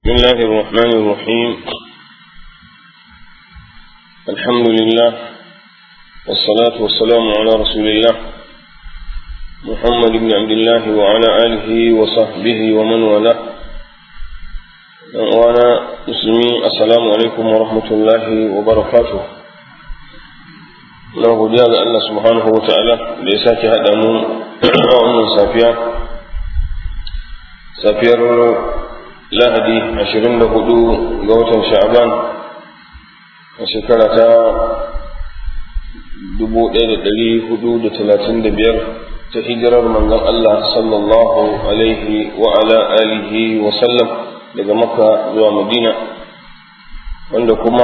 بسم الله الرحمن الرحيم. الحمد لله والصلاة والسلام على رسول الله محمد بن عبد الله وعلى آله وصحبه ومن والاه. وأنا مسلمين، السلام عليكم ورحمة الله وبركاته. له جاء الله سبحانه وتعالى ليساك هذا من سافير lahadi 24 ga watan sha'aban a shekara ta 1435 ta hijirar manzon Allah sallallahu alaihi wa ala alihi wa sallam daga Makka zuwa Madina, wanda kuma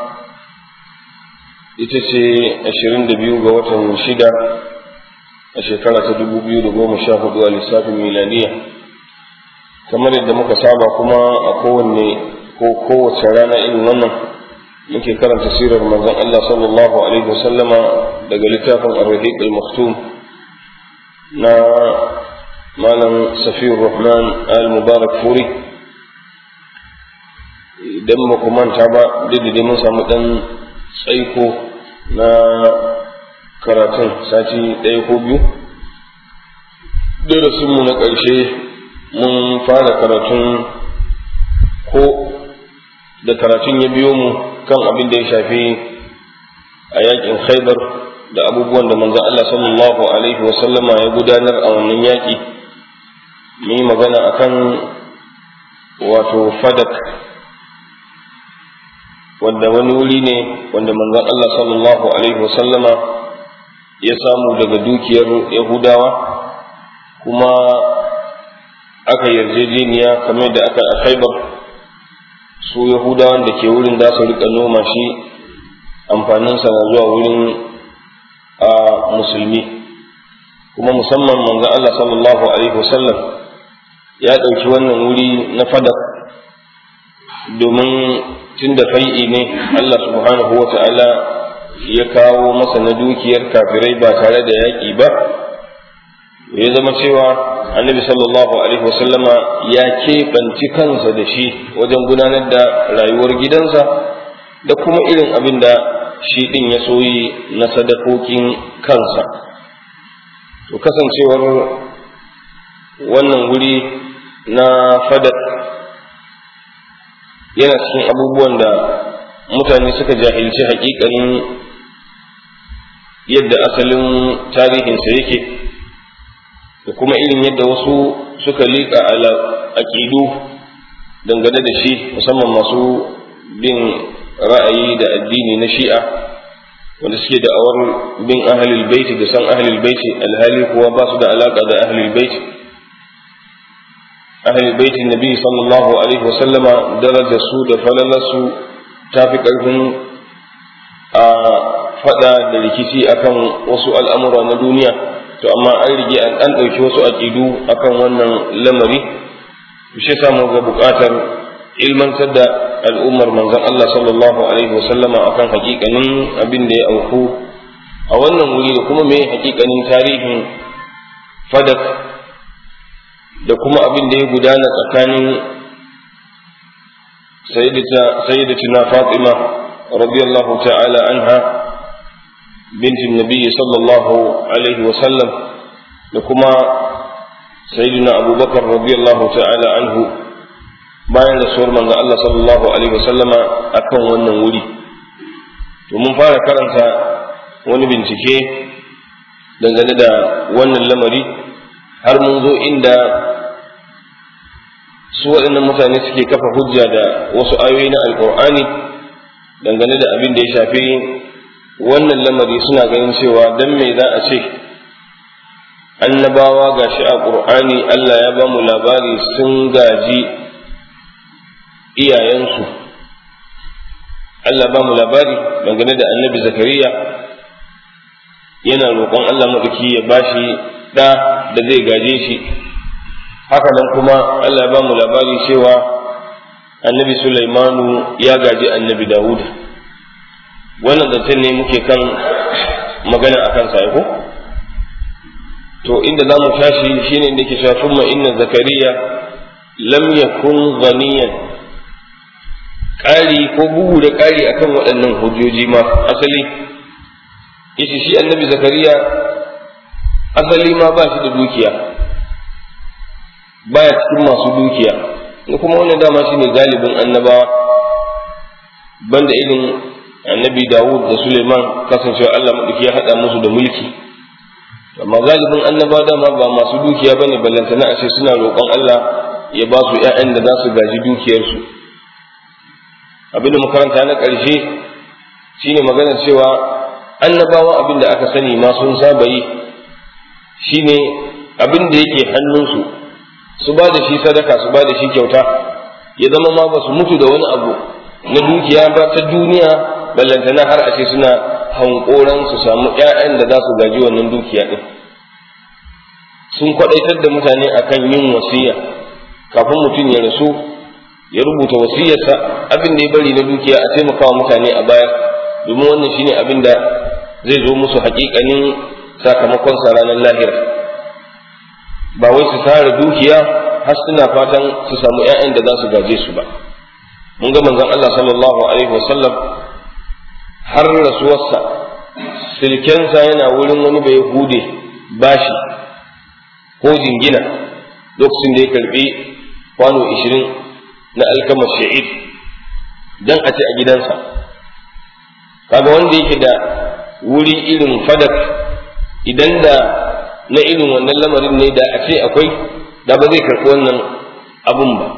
ita ce 22 ga watan shida a shekara ta 2014 a lissafin miladiya. Kamar yadda muka saba kuma a kowace rana irin wannan muke karanta sirar manzon Allah sallallahu alaihi wasallama daga littafin Ar-Rahiq al-Maktum na Malam Safiyur Rahman al-Mubarak Furi. Idan ba ku manta ba, dai mun samu dan tsaiko na karatun sati ɗaya ko biyu. Darasinmu na ƙarshe mun fara karatun ko da karatun ya biyo mu kan abin da ya shafi a yakin Khaibar da abubuwan da manzon Allah sallallahu alaihi wa sallama ya gudanar a wannan yaki. Mun yi magana akan wato Fadak, wanda wani wuri ne wanda manzon Allah sallallahu alaihi wa sallama ya samu daga dukiyar Yahudawa, kuma aka yarjejeniya kamar da aka a Khaibar, su Yahudawan da ke wurin za su rika noma shi, amfaninsa na zuwa wurin a musulmi. Kuma musamman manzon Allah sallallahu alaihi wasallam ya ɗauki wannan wuri na Fadak domin tunda fai'i ne Allah subhanahu wa ta'ala ya kawo masa na dukiyar kafirai ba tare da yaƙi ba, ya zama cewa annabi sallallahu alaihi wasallama ya keɓanci kansa da shi wajen gudanar da rayuwar gidansa da kuma irin abin da shi ɗin ya soyi na sadakokin kansa. To kasancewar wannan wuri na Fadak yana cikin abubuwan da mutane suka jahilci haƙiƙanin yadda asalin tarihinsa yake, da kuma irin yadda wasu suka liƙa aƙidu dangane da shi, musamman masu bin ra'ayi da addini na Shi'a, wanda suke da'awar bin ahlul baiti da san ahlul baiti, alhali kuwa ba su da alaƙa da ahlul baiti. Ahlul baiti Nabi sallallahu alaihi wa sallama darajar su da falalar su tafi ƙarfin a faɗa da rikici akan wasu al'amura na duniya. To amma an rige an ɗauki wasu aƙidu akan wannan lamari, shi samu ga buƙatar ilmantar da al'ummar manzon Allah sallallahu alaihi wasallama akan haƙiƙanin abin da ya auku a wannan wuri, da kuma mai haƙiƙanin tarihin Fadak, da kuma abin da ya gudana tsakanin sayyidatina Fatima radiyallahu ta'ala anha بنت النبي صلى الله عليه وسلم لكما سيدنا أبو بكر رضي الله تعالى عنه bayan da suwar manzo Allah sallallahu alaihi wasallama akan wannan wuri. To mun fara karanta wani bincike dangane da wannan lamari har mun zo inda su waɗannan mutane suke kafa hujja da wasu ayoyi na alƙur'ani dangane da abin da ya shafi wannan lamari. Suna ganin cewa dan me za a ce annabawa gashi a Qur'ani Allah ya ba mu labari sun gaji iyayensu. Allah ba mu labari dangane da annabi Zakariya yana roƙon Allah maɗauki ya bashi ɗa da zai gaje shi. Haka nan kuma Allah ya ba mu labari cewa annabi Sulaimanu ya gaji annabi Dawud. Wannan zancen ne muke kan magana akan sa ko? To inda za mu tashi shine inda ke cewa thumma inna Zakariya lam yakun ghaniyan ƙari ko bugu da ƙari akan waɗannan hujjoji ma asali yace shi annabi zakariya asali ma ba shi da dukiya, baya cikin masu dukiya, kuma wannan dama shine galibin annabawa banda irin annabi Dawud da Suleiman, kasancewa Allah madauki ya haɗa musu da mulki, amma galibin annabawa dama ba masu dukiya bane, ballantana a ce suna roƙon Allah ya ba su ƴaƴan da za su gaji dukiyarsu. Abin da makaranta na ƙarshe shine maganar cewa annabawa abin da aka sani ma sun saba yi shine abin da yake hannunsu su ba da shi sadaka, su ba da shi kyauta, ya zama ma ba su mutu da wani abu na dukiya ba ta duniya, ballantana har a ce suna hankoran su samu ƴaƴan da za su gaji wannan dukiya din. Sun kwadaitar da mutane akan yin wasiya kafin mutum ya rasu, ya rubuta wasiyarsa abin da ya bari na dukiya a taimakawa mutane a baya, domin wannan shine abin da zai zo musu haƙiƙanin sakamakon sa ranar lahira. Ba wai su tara dukiya har suna fatan su samu ƴaƴan da za su gaje su ba. Mun ga manzon Allah sallallahu alaihi wasallam har rasuwarsa silkensa yana wurin wani bai hude bashi ko jingina lokacin da ya karbi kwano 20 na alkamar sha'id dan a ci a gidansa. Kaga wanda yake da wuri irin fadak, idan da na irin wannan lamarin ne da a ce akwai, da ba zai karɓi wannan abun ba.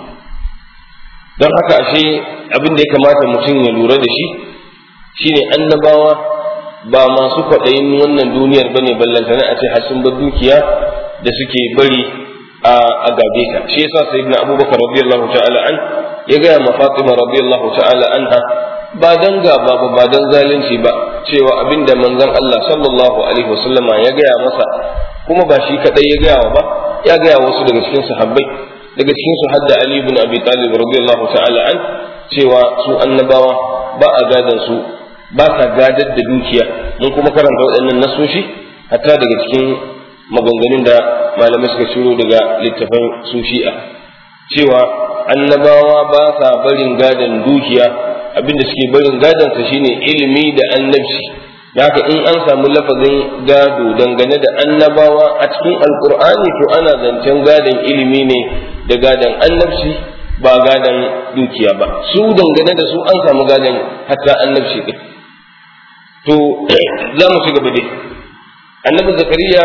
Don haka ashe abin da ya kamata mutum ya lura da shi shine annabawa ba masu kwaɗayin wannan duniyar bane, ballantana a ce har sun bar dukiya da suke bari a gabe ta. Shi yasa sayyidina Abubakar radiyallahu ta'ala an ya ga ma Fatima radiyallahu ta'ala anha ba dan gaba ba dan zalunci ba, cewa abinda manzon Allah sallallahu alaihi wasallama ya gaya masa, kuma ba shi kadai ya gaya ba, ya gaya wasu daga cikin sahabbai, daga cikin su hadda Ali ibn Abi Talib radiyallahu ta'ala an, cewa su annabawa ba a gadan su, ba sa gadar da dukiya. Mun kuma karanta waɗannan nasoshi hatta daga cikin maganganun da malamai suka shiro daga littafan su Shi'a, cewa annabawa ba sa barin gadan dukiya, abinda suke barin gadansa shine ilimi da annabci. Da haka in an samu lafazin gado dangane da annabawa a cikin alkur'ani, to ana zancen gadon ilimi ne da gadon annabci, ba gadon dukiya ba. Su dangane da su an samu gadon hatta annabci ɗin. To za mu ci gaba dai. Annabi Zakariya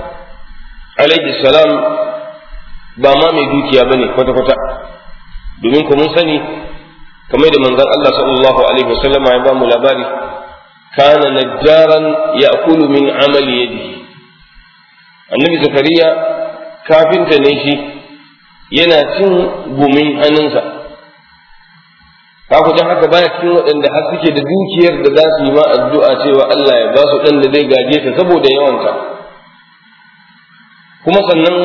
alaihi salam ba ma mai dukiya bane kwata-kwata, domin ku mun sani kamar da manzon Allah sallallahu alaihi wasallama ya ba mu labari, kana najjaran ya'kulu min amali yadihi. Annabi Zakariya kafinta ne shi, yana cin gumin hannunsa. Kaku dan haka baya cikin waɗanda har suke da dukiyar da za su yi ma addu'a cewa Allah ya ba su ɗan da zai gaje ta saboda yawanta. Kuma sannan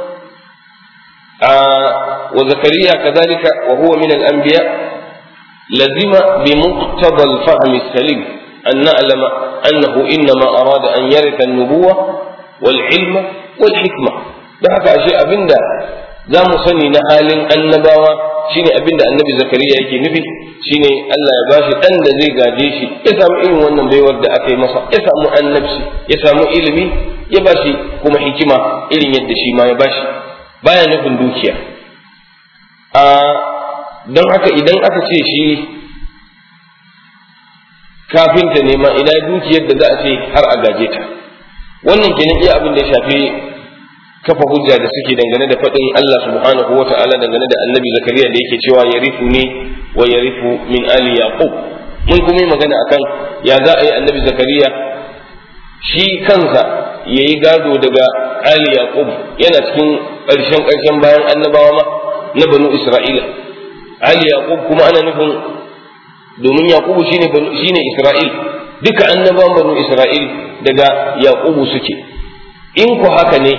wa Zakariya kadhalika wa huwa min al-anbiya lazima bi muqtada al-fahm as-salim an na'lama annahu innama arada an yaritha an-nubuwwa wal ilma wal hikma. Da haka ashe abinda za mu sani na halin annabawa shine abinda annabi Zakariya yake nufi, shine Allah ya bashi dan da zai gaje shi, ya samu irin wannan baiwar da aka yi masa, ya samu annabci, ya samu ilimi, ya bashi kuma hikima irin yadda shi ma ya bashi, baya nufin dukiya. Don haka idan aka ce shi kafinta ne ma, ina dukiyar da za a ce har a gaje ta. Wannan kenan iya abin da ya shafi kafa hujja da suke dangane da faɗin Allah subhanahu wa ta'ala dangane da annabi Zakariya da yake cewa yarifu ne wa yarifu min ali yaqub. Mun kuma yi magana akan ya za a yi annabi Zakariya shi kansa ya yi gado daga ali yaqub, yana cikin ƙarshen bayan annabawa ma na banu Isra'ila. Ali yaqub kuma ana nufin, domin yaqubu shine Isra'il, duka annabawan banu Isra'il daga yaqubu suke. In ku haka ne,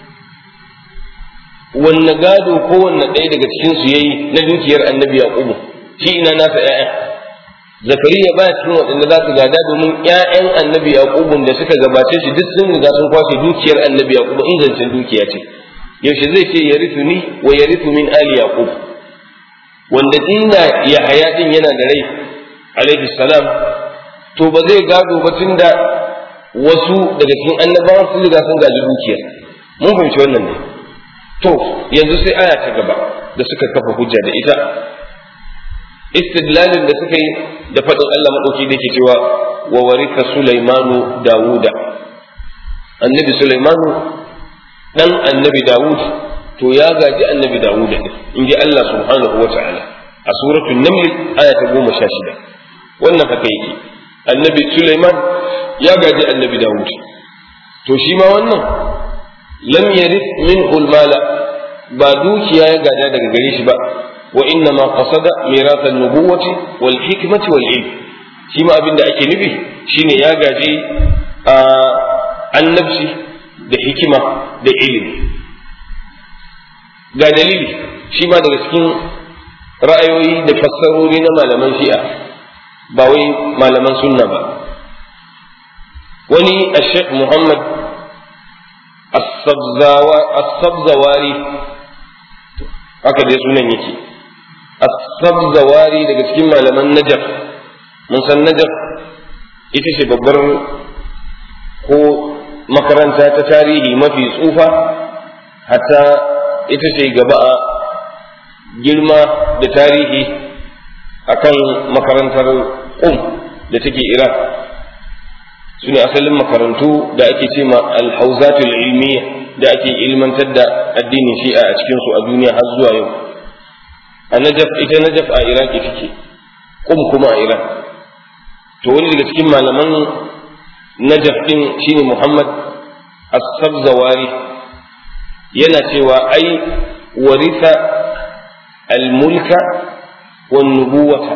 wanne gado ko wanne ɗaya daga cikin su yayi na dukiyar annabi yaqubu, shi ina nasa ƴaƴan. Zakariya baya cikin waɗanda za su gada, domin ƴaƴan annabi yaqubun da suka gabace shi duk sun riga sun kwashe dukiyar annabi yaqubu, in zancen dukiya ce. Yaushe zai ce yarithu ni wa yarithu min ali yaqub? wanda inda Yahaya din yana da rai alaihi salam to ba zai gado ba tunda wasu daga cikin annabawan sun riga sun gaji dukiyar. Mun fahimci wannan ne. To yanzu sai aya ta gaba da suka kafa hujja da ita, istidlalin da suka yi da faɗin Allah maɗauki da ke cewa wa warika Sulaimanu Dawuda, annabi Sulaimanu dan annabi Dawud to ya gaji annabi Dawuda ne, in ji Allah subhanahu wa ta'ala a suratul Naml aya ta 16. Wannan haka yake, annabi Sulaiman ya gaji annabi Dawud, to shi ma wannan lam yarith minhu al-mala, ba dukiya ya gada daga gare shi ba, wa inna ma qasada mirath an-nubuwati wal hikmati wal ilm, shi ma abinda ake nufi shine ya gaji annabci da hikima da ilimi. Ga dalili shi ma daga cikin ra'ayoyi da fassarori na malaman shi'a, ba wai malaman sunna ba. Wani Sheikh Muhammad As-Sabzawari, haka dai sunan yake, As-Sabzawari daga cikin malaman Najaf. Mun san Najaf ita ce babbar ko makaranta ta tarihi mafi tsufa, hatta ita ce gaba a girma da tarihi akan makarantar da take Iraq. Su ne asalin makarantu da ake ce ma alhauzatul ilmiya da ake ilmantar da addinin shi'a a cikinsu a duniya har zuwa yau. A Najaf, ita Najaf a Iraki take, kuma a Iran. To wani daga cikin malaman Najaf din shine Muhammad As-Sabzawari, yana cewa ai warisa al-mulka wan nubuwata,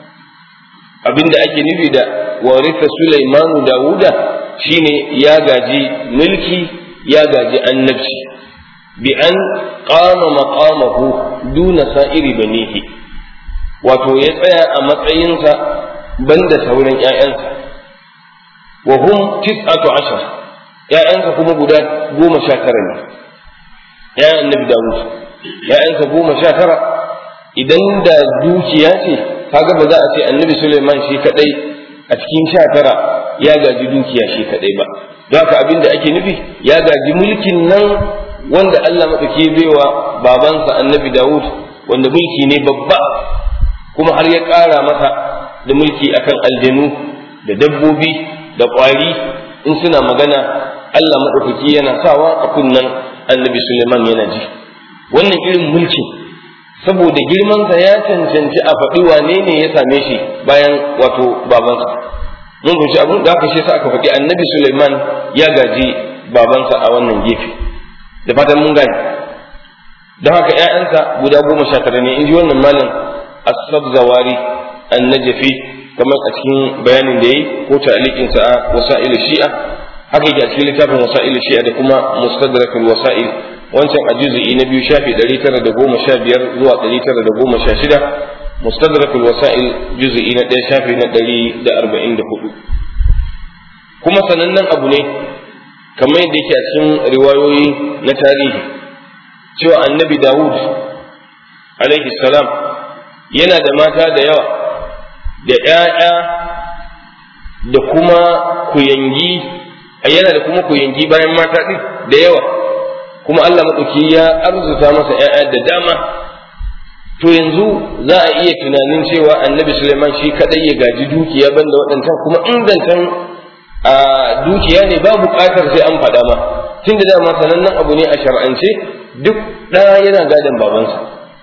abinda ake nufi da warisa Sulaimanu Dawuda shine ya gaji mulki, ya gaji annabci, bi an qama maqamahu duna sa'iri banihi, wato ya tsaya a matsayinsa banda sauran ƴaƴansa. Wa hum 19, ƴaƴansa kuma guda 19 ne, ƴaƴan annabi Dawud, ƴaƴansa 19. Idan da dukiya ce kaga ba za a ce annabi Sulaiman shi kadai a cikin 19 ya gaji dukiya shi kadai ba. Don haka abin da ake nufi ya gaji mulkin nan wanda Allah maɗauki baiwa babansa annabi Dawud, wanda mulki ne babba, kuma har ya ƙara masa da mulki akan aljanu da dabbobi da ƙwari, in suna magana Allah maɗaukaki yana sawa a kunnen annabi Sulaiman yana ji. Wannan irin mulki saboda girmansa ya cancanci a faɗi wane ne ya same shi bayan wato babansa. Mun fahimci abin da aka shi sa aka faɗi annabi Sulaiman ya gaji babansa a wannan gefe, da fatan mun gane. Don haka ‘ya'yansa guda 19 ne, in ji wannan malam As-Sabzawari An-Najafi, kamar a cikin bayanin da ya yi ko ta'alikinsa a wasa'il shi'a, haka yake a cikin littafin wasa'il shi'a da kuma mustadrakul wasa'il, wancan a juz'i na 2 shafi 915 zuwa 916, mustadrakul wasa'il juz'i na 1 shafi na 144. Kuma sanannen abu ne kamar yadda yake a cikin riwayoyi na tarihi cewa annabi Dawud alaihi salam yana da mata da yawa da ƴaƴa da kuma kuyangi, yana da kuma kuyangi bayan mata din da yawa, kuma Allah maɗauki ya arzuta masa ƴaƴa da dama. To yanzu za a iya tunanin cewa annabi Sulaiman shi kadai ya gaji dukiya banda waɗancan, kuma ingantan a dukiya ne ba buƙatar sai an faɗa ma, tun da dama sanannen abu ne a shar'ance duk ɗa yana gadon babansa,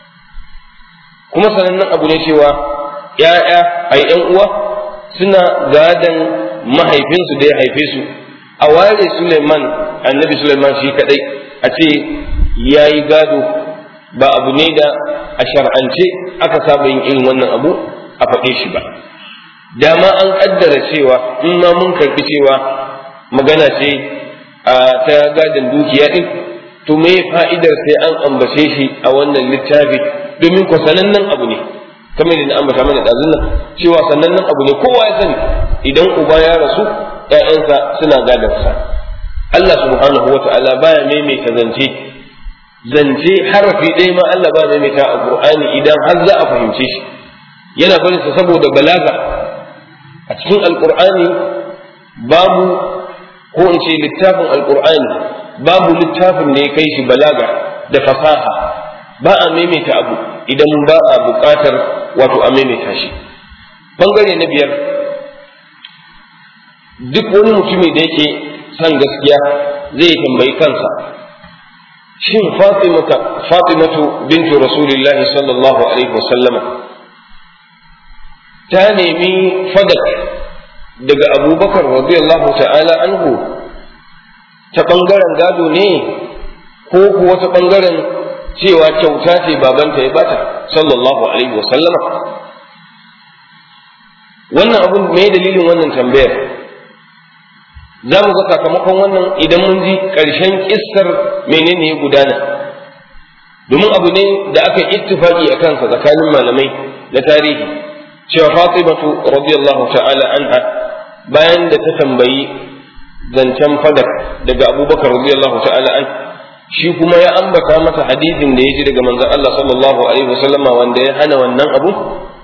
kuma sanannen abu ne cewa ‘ya'ya ai ‘yan uwa suna gadon mahaifinsu da ya haife su. A ware Suleiman, annabi Suleiman shi kadai a ce ya yi gado ba abu ne da a shar'ance aka saba yin irin wannan abu a faɗe shi ba. Dama an ƙaddara cewa in ma mun karɓi cewa magana ce ta gadon dukiya ɗin, to me fa'idar sai an ambace shi a wannan littafi, domin ko sanannen abu ne, kamar yadda ambata mana ɗazun nan cewa sanannen abu ne, kowa ya sani idan uba ya rasu ‘ya'yansa suna gadarsa. Allah subhanahu wa ta'ala baya maimaita zance zance harafi ɗaya ma Allah ba mai ta a Qur'ani idan har za a fahimce shi yana barin sa saboda balaga a cikin alqur'ani babu ko in ce littafin alqur'ani babu littafin da ya kai shi balaga da fasaha ba a maimaita abu idan ba a buƙatar wato a maimaita shi. Bangare na biyar, duk wani mutumi da yake son gaskiya zai tambayi kansa shin Fatimatu bintu Rasulillahi sallallahu alaihi wasallama ta nemi fadak daga Abubakar radiyallahu ta'ala anhu ta bangaren gado ne ko kuwa ta bangaren cewa kyauta ce babanta ya bata sallallahu alaihi wasallama? Wannan abun me dalilin wannan tambayar? Za mu ga sakamakon wannan idan mun ji ƙarshen kissar menene ya gudana, domin abu ne da aka ittifaki a kansa tsakanin malamai na tarihi cewa Fatimatu radiyallahu ta'ala anha bayan da ta tambayi zancen fadak daga Abubakar radiyallahu ta'ala an shi kuma ya ambata masa hadisin da ya ji daga manzon Allah sallallahu alaihi wasallama wanda ya hana wannan abu,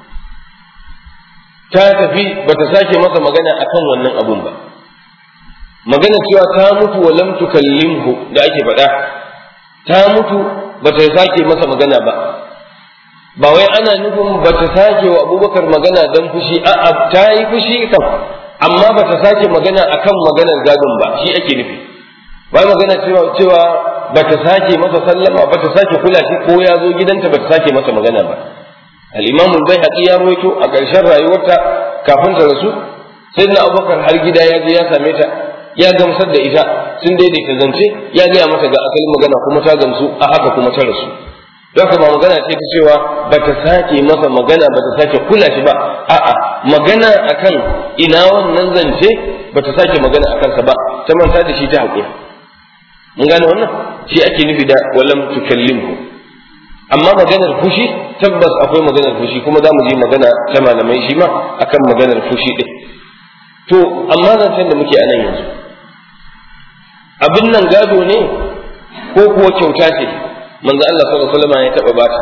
ta tafi bata sake masa magana akan wannan abun ba. Magana cewa ta mutu wa lam tukallimhu da ake faɗa, ta mutu bata sake masa magana ba wai ana nufin bata sake wa Abubakar magana dan fushi, a'a ta yi fushi kam amma bata sake magana akan maganar gadon ba, shi ake nufi. Ba magana cewa bata sake masa sallama, bata sake kula shi ko ya zo gidanta bata sake masa magana ba. Al-Imam al-Baihaqi ya rawaito a ƙarshen rayuwarta kafin ta rasu, sayyidina Abubakar har gida ya je ya same ta, ya gamsar da ita, sun daidaita zance, ya gaya mata ga asalin magana kuma ta gamsu, a haka kuma ta rasu. Don haka ba magana ce ta cewa bata sake masa magana, bata sake kula shi ba, a'a magana akan ina wannan zance bata sake magana akan sa ba, ta manta da shi ta haƙuri. Mun gane wannan shi ake nufi da walam tukallimhu. Amma maganar fushi tabbas akwai maganar fushi, kuma za mu je magana ta malamai shi ma akan maganar fushi din. To amma zancen da muke a nan yanzu, abin nan gado ne ko kuwa kyauta ce manzo Allah sallallahu alaihi wasallam ya taba bata?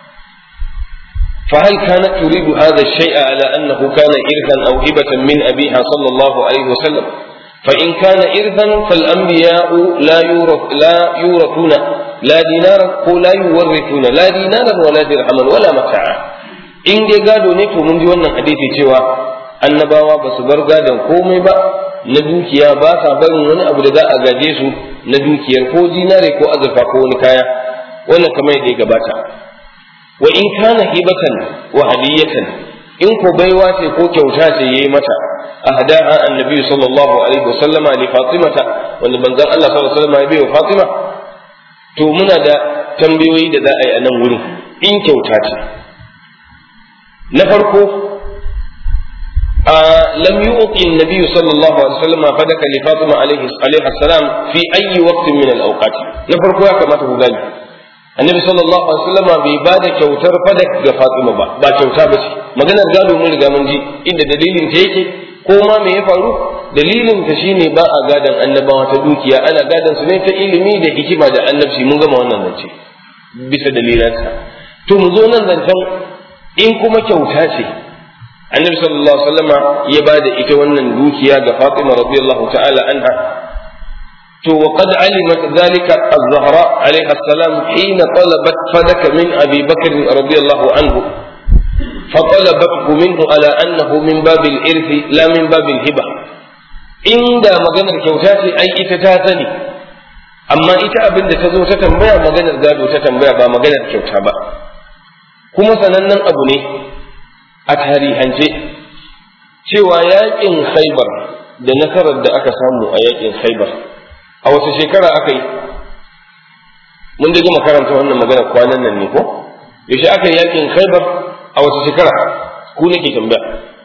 فهل كانت تريد هذا الشيء على أنه كان إرثا أو هبة من أبيها صلى الله عليه وسلم؟ فإن كان إرثا فالأنبياء لا يورثون لا دينارا ولا يورثون لا دينارا ولا درهما ولا متاعا. إن دي قالوا نيتو من دي wannan hadisi cewa annabawa ba su bar gadon komai ba na dukiya, ba sa barin wani abu da za a gaje su na dukiyar ko dinare ko azurfa ko wani kaya, wannan kamar yadda ya gabata. Wa in kana hibatan wa hadiyatan, in ko baiwa ce ko kyauta ce yayi mata, ahdaha annabi sallallahu alaihi wasallama li fatimata, wanda manzon Allah sallallahu alaihi wasallama ya bai wa Fatima, to muna da tambayoyi da za a yi a nan wurin. In kyauta ce, na farko لم يؤتي النبي صلى الله عليه وسلم فدك لفاطمة عليه السلام في أي وقت من الأوقات. نفرق يا كما تقول النبي صلى الله عليه وسلم بإبادة كوتر فدك لفاطمة با كوتا بس ما قلنا قالوا من الجامن دي إن دليل تيجي كوما ما يفعلوا دليل تشيني با أجادا النبا وتدوكيا أنا أجادا سنين تإلمي ده إكما ده النفسي من جمع النفسي بس دليلاتها تمزونا ذنبا إن كوما كوتاتي النبي صلى الله عليه وسلم يبادى إتوانا دوكيا فاطمة رضي الله تعالى عنها وقد علمت ذلك الزهراء عليها السلام حين طلبت فدك من أبي بكر رضي الله عنه، فطلبته منه على أنه من باب الإرث لا من باب الهبة. إن دا مغنى الكوتات أي إتتاتني، أما إتأبن تزو تتنبيع مغنى الزادو تتنبيع با مغنى الكوتابا. كما سننن أبني a tarihance cewa yakin Khaibar da nasarar da aka samu a yakin Khaibar a wata shekara aka yi? Mun daga makaranta wannan magana kwanan nan ne ko? Yaushe aka yi yakin Khaibar a wata shekara? Ku nake tambaya.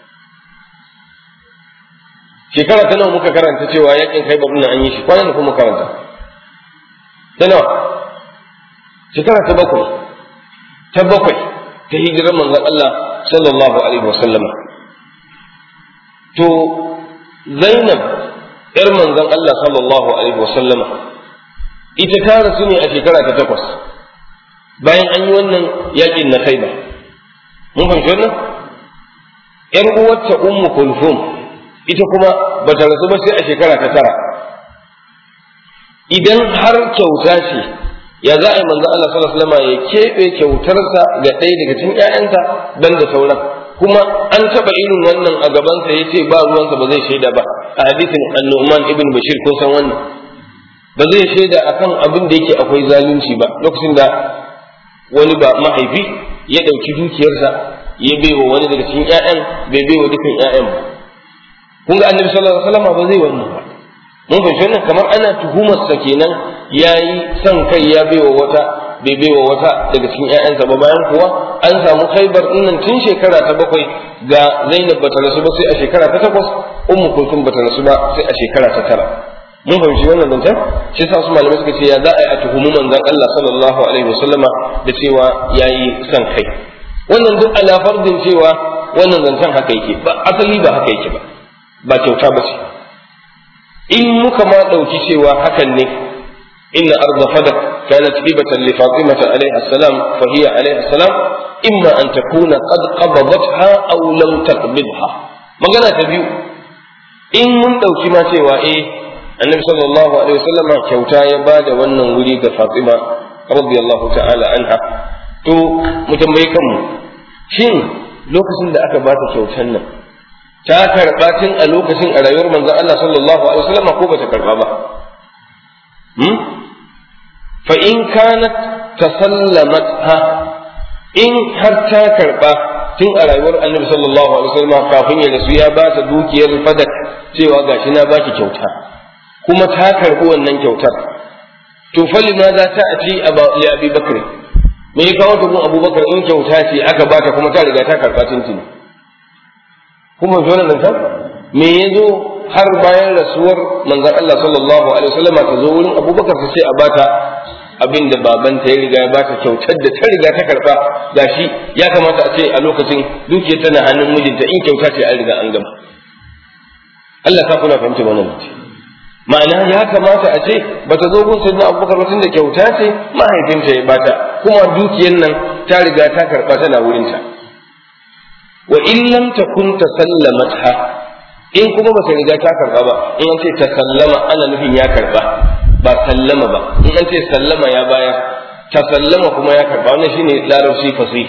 Shekara ta nawa muka karanta cewa yakin Khaibar din an yi shi? Kwanan kuma karanta. Ta nawa? Shekara ta bakwai ta hijirar manzon Allah sallallahu alaihi wasallam. To Zainab yar manzon Allah sallallahu alaihi wasallam ita ta rasu ne a shekara ta 8 bayan an yi wannan yakin na Khaibar. Mun fahimci wannan? ‘Yar uwarta Ummu Kulthum ita kuma ba ta rasu ba sai a shekara ta 9. Idan har kyauta ce, ya za a yi manzo Allah sallallahu alaihi wasallam ya keɓe kyautarsa ga ɗaya daga cikin ‘ya'yanta dan da sauran, kuma an taɓa irin wannan a gabansa ya ce ba ruwansa ba zai shaida ba a hadisin An-Nu'man ibn Bashir ko san wannan, ba zai shaida akan abin da yake akwai zalunci ba, lokacin da wani ba mahaifi ya ɗauki dukiyarsa ya baiwa wani daga cikin ƴaƴan bai baiwa dukan ƴaƴan ba. Kun ga Annabi sallallahu alaihi wasallam ba zai wannan ba. Mun fahimci wannan kamar ana tuhumar sa kenan yayi son kai ya baiwa wata bai baiwa wata daga cikin ƴaƴansa ba, bayan kuwa an samu Khaibar dinnan tun shekara ta 7 ga Zainab bata rasu ba sai a shekara ta 8, Ummu Kulthum bata rasu ba sai a shekara ta 9. Mun fahimci wannan zancen shi yasa su malamai suka ce ya za a yi a tuhumi manzon Allah sallallahu alaihi wasallama da cewa yayi son kai. Wannan duk ala fardin cewa wannan zancen haka yake ba, asali ba haka yake ba kyauta ba ce. In muka ma dauki cewa hakan ne, inna arda fadak kanat hibatan li fatimata alaiha salam fa hiya alaiha salam imma an takuna qad qabadatha aw lam taqbidha. Magana ta biyu, in mun dauki ma cewa Annabi sallallahu alaihi wasallam kyauta ya bada wannan wuri ga Fatima radiyallahu ta'ala anha, to mu tambaye kanmu, shin lokacin da aka bata kyautan nan ta karba tun a lokacin a rayuwar manzon Allah sallallahu alaihi wasallam ko bata karba ba? Fa in kanat tasallamatha, in har ta karba tun a rayuwar Annabi sallallahu alaihi wasallam kafin ya rasu ya bata dukiyar fadak cewa gashi na baki kyauta, kuma ta karbi wannan kyautar, to fali ma za ta ci li Abi Bakr, me ya kawo ta gun Abu Bakar in kyauta ce aka bata kuma ta riga ta karba tuntuni? Kuma zo nan ta me yazo har bayan rasuwar manzon Allah sallallahu alaihi wasallam ta zo wurin Abu Bakar ta ce a bata abinda babanta ya riga ya bata kyautar da ta riga ta karba, gashi ya kamata a ce a lokacin dukiyar tana hannun mijinta, in kyauta ce an riga an gama. Allah ta kuna fahimta wannan mutum. Ma'ana ya kamata a ce bata zo gun sayyidina Abubakar tun da kyauta ce mahaifinta ya bata, kuma dukiyar nan ta riga ta karba tana wurinta. Wa in lam takun tasallamatha, in kuma bata riga ta karba ba, in an ce tasallama ana nufin ya karba ba sallama ba, in an ce sallama ya baya, tasallama kuma ya karba, wannan shine larabci fasihi.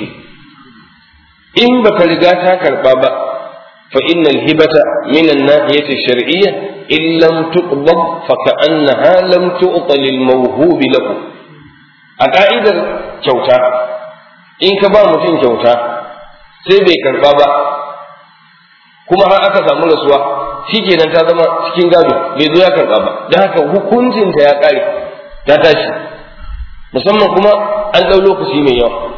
In bata riga ta karba ba, fa innal hibata min an-nahiyati ash-shar'iyyah in lam tuqbad fa ka'annaha lam tu'ta lil mawhub lahu. A ka'idar kyauta, in ka ba mutum kyauta sai bai karba ba, kuma har aka samu rasuwa, shikenan ta zama cikin gado, bai zo ya karba ba, don haka hukuncinta ya kare, ya tashi, musamman kuma an ɗau lokaci mai yawa.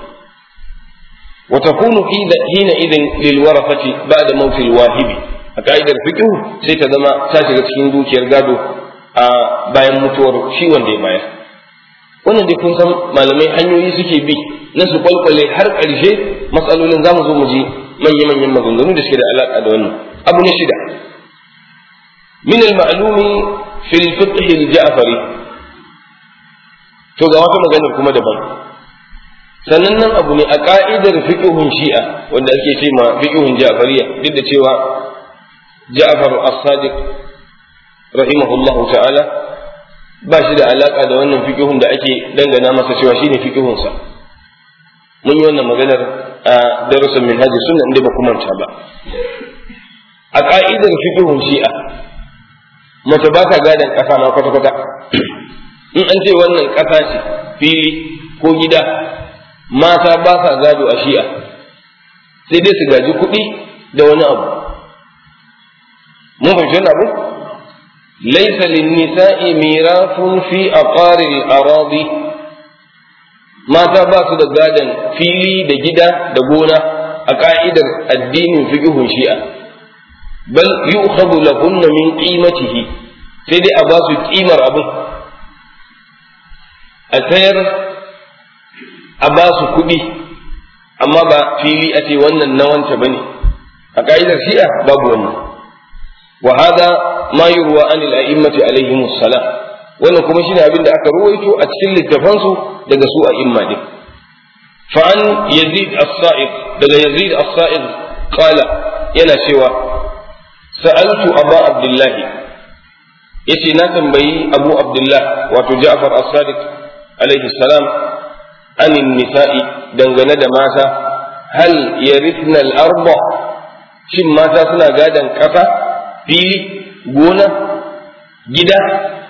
وتكون حينئذ للورثة بعد موت الواهب. قاعدة الفقه سيتزما تاشي cikin dukiyar gado a bayan mutuwar shi wanda ya bayar. Wannan dai kun san malamai hanyoyi suke bi na su kwalkwale har ƙarshe matsalolin zamu zo mu ji manya-manyan maganganu da suke da alaƙa da wannan. Abu na 6 min al-ma'lumi fil fiqh al-ja'fari. To ga wata magana kuma daban. Sannan nan abu ne a ka'idar fiqhun shi'a wanda ake ce ma fiqhun ja'fariyya, duk da cewa Ja'far as-Sadiq rahimahullahu ta'ala ba shi da alaka da wannan fiqhun da ake dangana masa cewa shine fiqhun sa. Mun yi wannan maganar a darasin minhaj sunna inda ba kuma ta ba. A ka'idar fiqhun shi'a mace ba ta gadan kasa ma kwata-kwata. In an ce wannan kasa ce fili ko gida, mata ba sa gado a shi'a, sai dai su gaji kuɗi da wani abu. Mun fahimci wani abu? Laisa lin-nisa'i mirathun fi aqari al-aradi. Mata ba su da gadon fili da gida da gona a ka'idar addinin fiqhun shi'a. Bal yu'khadhu lahunna min qimatihi, sai dai a ba su kimar abin. A sayar a ba su kuɗi, amma ba fili a ce wannan na wanta ba ne. A ƙa'idar shi'a babu wannan. Wa hada ma yurwa an al-a'immati alaihim assalam. wannan kuma shine abin da aka ruwaito a cikin littafansu daga su a imma din fa an yazid as-sa'id daga yazid as-sa'id qala yana cewa sa'altu aba abdullah yace na tambayi abu abdullah wato ja'far as-sadiq alaihi salam anin nisa'i dangane da mata hal yarithna al-arba shin mata suna gadan kasa fili gona gida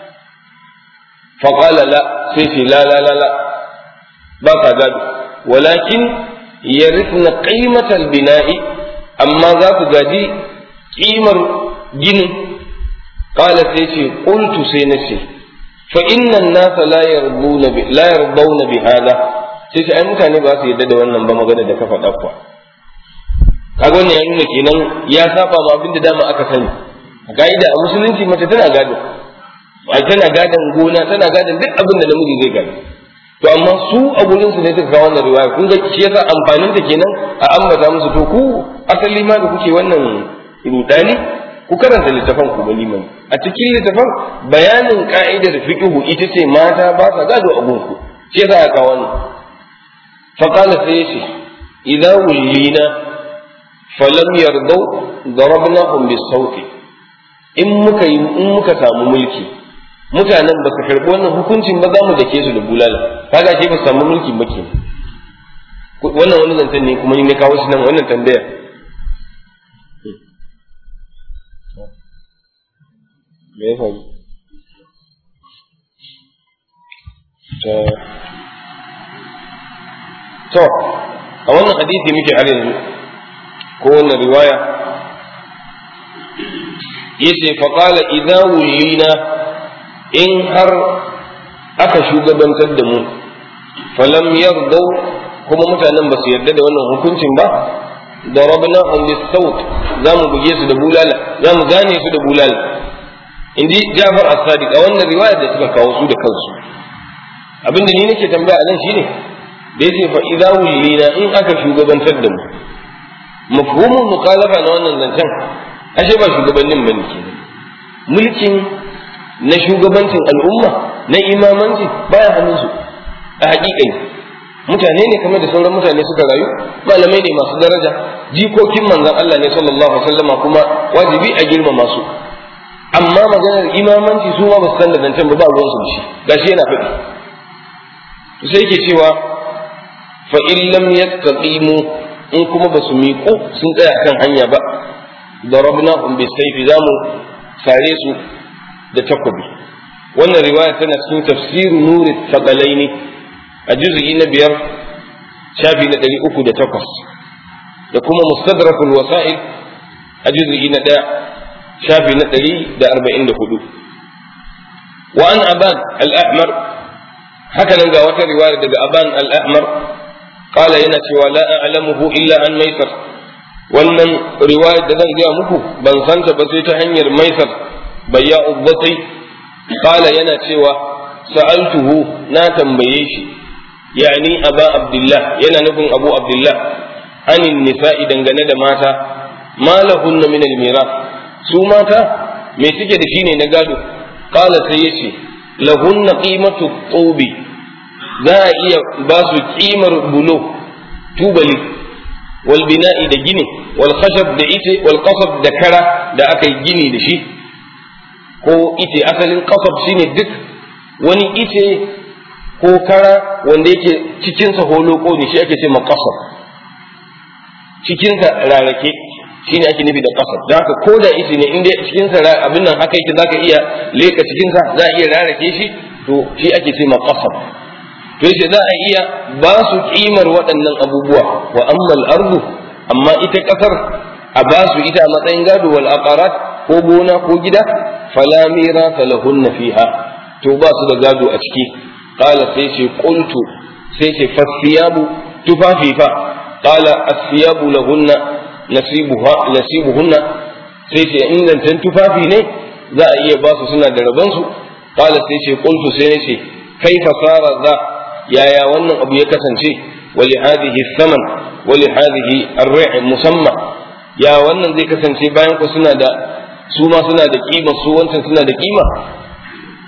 faqala la sai ce la ba ka gado walakin yarithna qimatal bina'i amma za ku gaji kimar ginin qala sai ce qultu sai nace fa inna an-nasa la yardawna bi hada sai ce ai mutane ba su yarda da wannan ba magana da ka faɗa kuwa kaga wannan ya nuna kenan ya saba ma abin da dama aka sani a ka'ida a musulunci mace tana gado ai tana gadon gona tana gadon duk abin da namiji zai gado to amma su a gurin su ne suka kawo wannan riwaya kun ga shi yasa amfanin ta kenan a ambata musu to ku asali ma da kuke wannan rudani ku karanta littafan ku bali mai a cikin littafan bayanin ka'idar fiqhu ita ce mata ba sa gado a gunku shi yasa aka kawo wannan fa qala sai yace idza wulina falam yardau darabnahum bis-sawti in muka samu mulki mutanen ba su karɓi wannan hukuncin ba za mu dake su da bulala kaga ke ba su samu mulki ba ke wannan wani zancen ne kuma ni na kawo shi nan wannan tambayar me ya faru to a wannan hadisi muke har yanzu ko wannan riwaya yace fa qala idza wulina in har aka shugabantar da mu falam yardau kuma mutanen ba su yarda da wannan hukuncin ba darabnahum bis-sawt za mu buge su da bulala za mu gane su da bulala inji Ja'far as-Sadiq a wannan riwaya da suka kawo su da kansu abinda ni nake tambaya a nan shine da yace fa idza wulina in aka shugabantar da mu mafhumul mukhalafa na wannan zancen ashe ba shugabannin bane kenan mulkin na shugabancin al'umma na imamanci baya hannunsu a haƙiƙai mutane ne kamar da sauran mutane suka rayu malamai ne masu daraja jikokin manzon Allah ne sallallahu alaihi wasallama kuma wajibi a girmama su amma maganar imamanci su ma ba su san da zancen ba ruwan su da shi gashi yana faɗi to sai yake cewa fa in lam yastaqimu in kuma ba su miƙo sun tsaya kan hanya ba darabnahum bisayfi zamu sare su da takobi wannan riwaya tana cikin tafsir nuri thaqalaini a juz'i na 5 shafi na 308 da kuma mustadrakul wasa'il a juz'i na 1 shafi na 144 wa an aban al-ahmar haka nan ga wata riwaya daga aban al-ahmar qala yana cewa la a'lamuhu illa an maisar wannan riwaya da zan ga muku ban santa ba sai ta hanyar maisar bayya'u dhati qala yana cewa sa'altuhu na tambaye shi yani aba abdullah yana nufin abu abdullah anin nisa'i dangane da mata malahunna min al-mirath su mata me suke da shi ne na gado qala sai yace lahunna qimatu tubi za a iya ba su kimar bulo tubali wal bina'i da gini wal khashab da ite wal qasab da kara da aka yi gini da shi ko ite asalin qasab shine duk wani ite ko kara wanda yake cikin sa holoko ne shi ake ce ma qasab cikin sa rarake shine ake nufi da qasab da haka ko da ite ne inda cikin sa abin nan haka yake zaka iya leka cikin sa za a iya rarake shi to shi ake ce ma qasab to yace za a iya ba su kimar waɗannan abubuwa wa ammal ardu amma ita kasar a ba su ita a matsayin gado wal aqarat ko gona ko gida fala mirasa lahunna fiha to ba su da gado a ciki qala sai ce qultu sai ce fasiyabu tufafi fa qala asiyabu lahunna nasibuhunna sai ce ingantan tufafi ne za a iya ba su suna da rabon su qala sai ce qultu sai ne ce kaifa sara za yaya wannan abu ya kasance wali hadhihi thaman wali hadhihi ar-ri' musamma ya wannan zai kasance bayan ku suna da su ma suna da kima su wancan suna da kima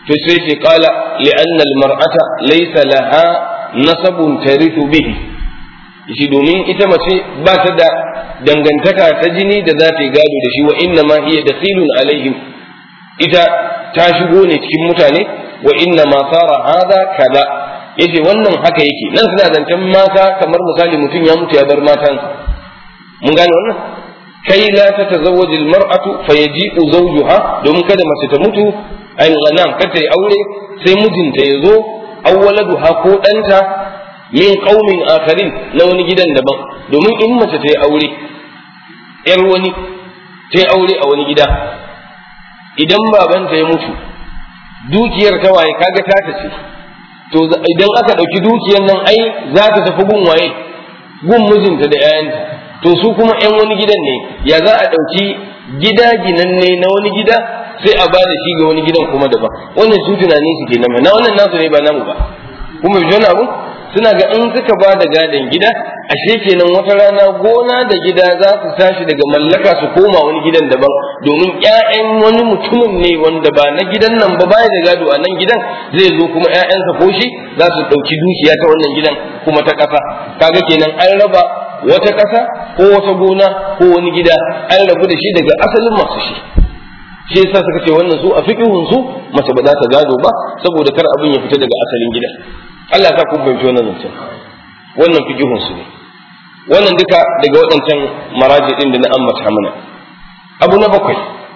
to sai ce qala li'anna al-mar'ata laysa laha nasabun tarithu bihi, shi domin ita mace ba ta da dangantaka ta jini da za ta yi gado da shi, wa inna ma hiya dakhilun alaihim, ita ta shigo ne cikin mutane, wa inna ma sara hadha kaza, yace wannan haka yake. Nan suna zancen mata kamar misali mutum ya mutu ya bar matansa, mun gane wannan, kai la ta tazawwaju almar'atu fayaji'u zawjuha, domin kada mace ta mutu ay ghanam kada ta aure sai mijinta ya zo, aw waladuha ko danta min qaumin akharin na wani gidan daban, domin in mace ta yi aure yar wani ta yi aure a wani gida, idan babanta ya mutu dukiyar ta waye kaga ta ce, to idan aka dauki dukiyar nan ai za ta tafi gun waye, gun mijinta da 'ya'yanta, to su kuma 'yan wani gidan ne, ya za a dauki gida ginanne na wani gida sai a bada shi ga wani gidan kuma daban. Wannan su tunani su kenan, na wannan nasu ne ba namu ba, kuma bi wani abu suna ga in suka ba da gadon gida ashe kenan wata rana gona da gida za su tashi daga mallaka su koma wani gidan daban, domin ƴaƴan wani mutumin ne wanda ba na gidan nan ba baya da gado a nan gidan, zai zo kuma ƴaƴansa ko shi za su ɗauki dukiya ta wannan gidan kuma ta ƙasa. Kaga kenan an raba wata ƙasa ko wata gona ko wani gida an rabu da shi daga asalin masu shi yasa suka ce wannan su a fiqhun su mace ba za ta gado ba, saboda kar abin ya fita daga asalin gida. Allah ta kun fahimci wannan zancen, wannan fiqhun su ne, wannan duka daga waɗancan maraji din da na ambata mana. Abu na bakwai,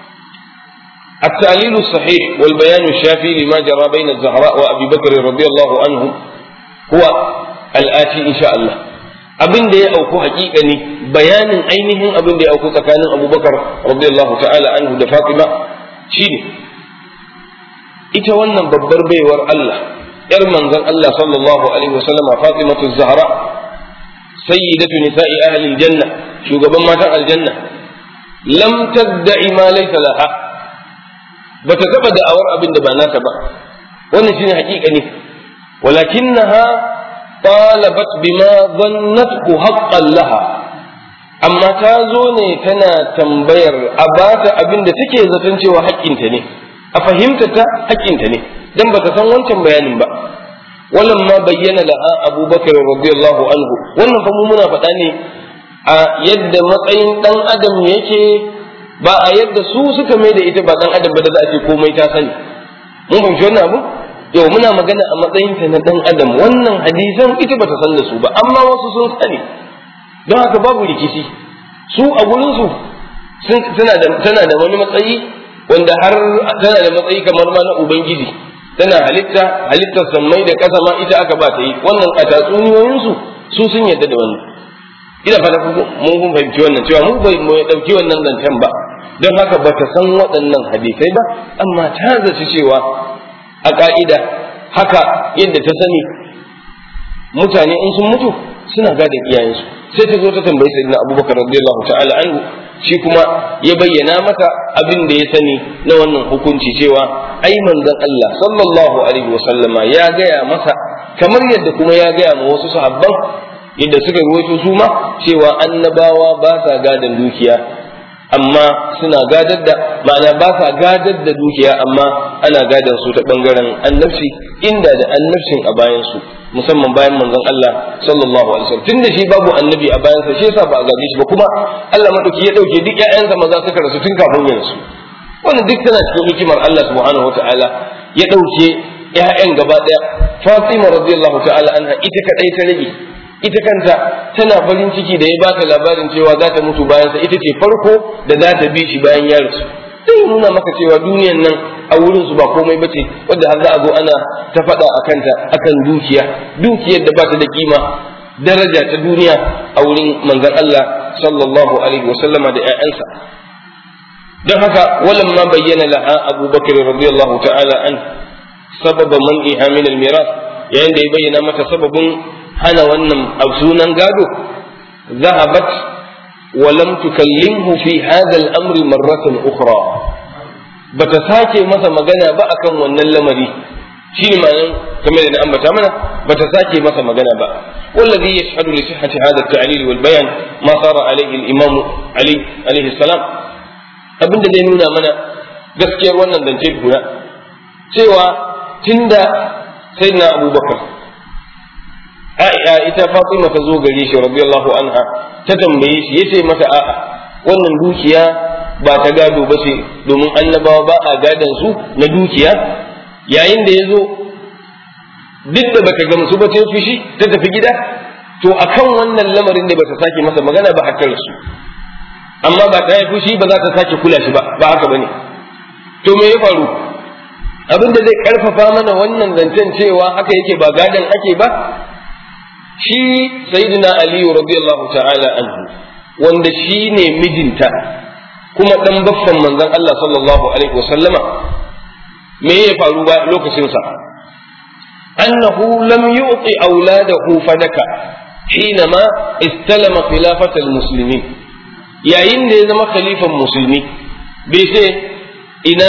التعليل الصحيح والبيان الشافي لما جرى بين الزهراء وأبي بكر رضي الله عنه هو الآتي إن شاء الله. abin da ya auku hakika ne, bayanin ainihin abin da ya auku tsakanin abubakar radiyallahu ta'ala anhu da fatima shine ita wannan babbar baiwar Allah yar manzon Allah sallallahu alaihi wasallama fatimatu zahra sayyidatu nisa'i ahli aljanna, shugaban matan aljanna, lam tadda'i ma laysa laha, bata taba da'awar abin da ba nata ba, wannan shine hakika ne, walakinnaha طالبت بما ظنته حقا لها, amma ta zo ne tana tambayar a bata abin da take zaton cewa haƙƙinta ne, a fahimta ta haƙƙinta ne, dan bata san wancan bayanin ba. Wallan ma bayyana laha Abu Bakar radiyallahu anhu, wannan fa mu muna faɗa ne a yadda matsayin dan adam yake, ba a yadda su suka mai da ita ba dan adam ba da za a ce komai ta sani. Mun fahimci wannan abu? Yau muna magana a matsayinta na ɗan adam, wannan hadisan ita bata san da su ba, amma wasu sun sani, don haka babu rikici. Su a gurinsu tana da wani matsayi wanda har tana da matsayi kamar ma na Ubangiji, tana halittar sammai da ƙasa ma ita aka ba ta yi, wannan a tatsuniyoyinsu su sun yarda da wannan. Ina fata mun fahimci wannan cewa mu bai ɗauki wannan zancen ba, don haka bata san waɗannan hadisai ba, amma ta zaci cewa a ƙa'ida haka yadda ta sani mutane in sun mutu suna gadon iyayensu, sai ta zo ta tambayi sayyidina Abubakar radiyallahu ta'ala anhu, shi kuma ya bayyana mata abin da ya sani na wannan hukunci cewa ai manzon Allah sallallahu alaihi wa sallama ya gaya masa, kamar yadda kuma ya gaya ma wasu sahabban yadda suka ruwaito su ma cewa annabawa ba sa gadon dukiya, amma suna gadar da, ma'ana ba sa gadar da dukiya amma ana gadar su ta bangaren annabci, inda da annabcin a bayan su, musamman bayan manzon Allah sallallahu alaihi wasallam. Tunda shi babu annabi a bayan sa, shi yasa ba a gaje shi ba, kuma Allah madauki ya dauke duk ƴaƴansa maza suka rasu tun kafin ya rasu. Wannan duk tana cikin hikimar Allah subhanahu wataala, ya dauke ƴaƴan gaba daya. Fatima radiyallahu ta'ala anha ita kadai ta rage, ita kanta tana farin ciki da ya bata labarin cewa za ta mutu bayan sa, ita ce farko da za ta bi shi bayan ya rasu. Sai nuna maka cewa duniyan nan a wurin su ba komai bace, wanda har za a zo ana ta faɗa a kanta akan dukiyar da ba ta da kima, daraja ta duniya a wurin manzon Allah sallallahu alaihi wasallama da ƴaƴansa. Don haka walam ma bayyana laha Abu Bakr radiyallahu ta'ala an sababa man'iha min al-miras, yayin da ya bayyana mata sababin hana wannan sunan gado, zahabat wa lam tukallimhu fi hadha al-amri marratan ukhra, bata sake masa magana ba akan wannan lamari, shine ma'anar kamar da ambata mana, bata sake masa magana ba. والذي يشهد لصحة هذا التعليل والبيان ما صار عليه الإمام علي عليه السلام, abin da zai nuna mana gaskiyar wannan zance guda cewa tunda sayyidina Abubakar ita Fatima ta zo gare shi radiyallahu anha ta tambaye shi yace mata a'a wannan dukiya ba ta gado ba ce domin annabawa ba a gadon su na dukiya. Yayin da ya zo duk da bata gamsu ba ta fushi ta tafi gida, to akan wannan lamarin da bata sake masa magana ba akan su, amma ba ta yi fushi ba za ta sake kula shi ba haka bane. To me ya faru? Abin da zai karfafa mana wannan zancen cewa haka yake ba gadon ake ba, shi sayyidina Ali radiyallahu ta'ala anhu wanda shi ne mijinta kuma dan baffan manzon Allah sallallahu alaihi wasallama, me ya faru ba lokacin sa? annahu lam yu'ti auladahu fadaka hinama istalama khilafata almuslimin. Yayin da ya zama khalifan musulmi bai ce ina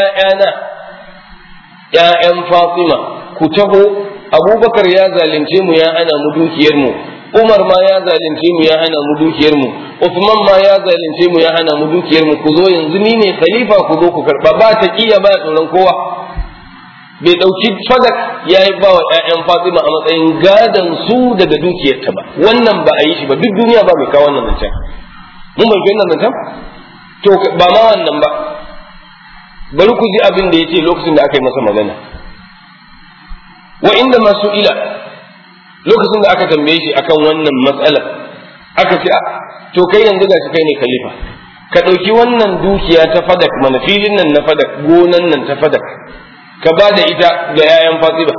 ƴaƴan Fatima ku taho, Abubakar ya zalunce mu ya hana mu dukiyar mu, Umar ma ya zalunce mu ya hana mu dukiyar mu, Uthman ma ya zalunce mu ya hana mu dukiyar mu, ku zo yanzu ni ne khalifa ku zo ku karba, ba ta kiya ba tsoron kowa. Bai dauki fadak ya yi ba wa ƴaƴan Fatima a matsayin gadan su daga dukiyarta ba, wannan ba a yi shi ba, duk duniya ba mai kawo wannan zancen. Mun bai wannan zancen? To ba ma wannan ba, bari ku ji abin da ya ce lokacin da aka yi masa magana. Wa inda masu ila lokacin da aka tambaye shi akan wannan matsala, aka ce to kai yanzu gashi kai ne khalifa, ka ɗauki wannan dukiya ta fadak mana, filin nan na fadak, gonan nan ta fadak, ka ba da ita ga yayan Fatima.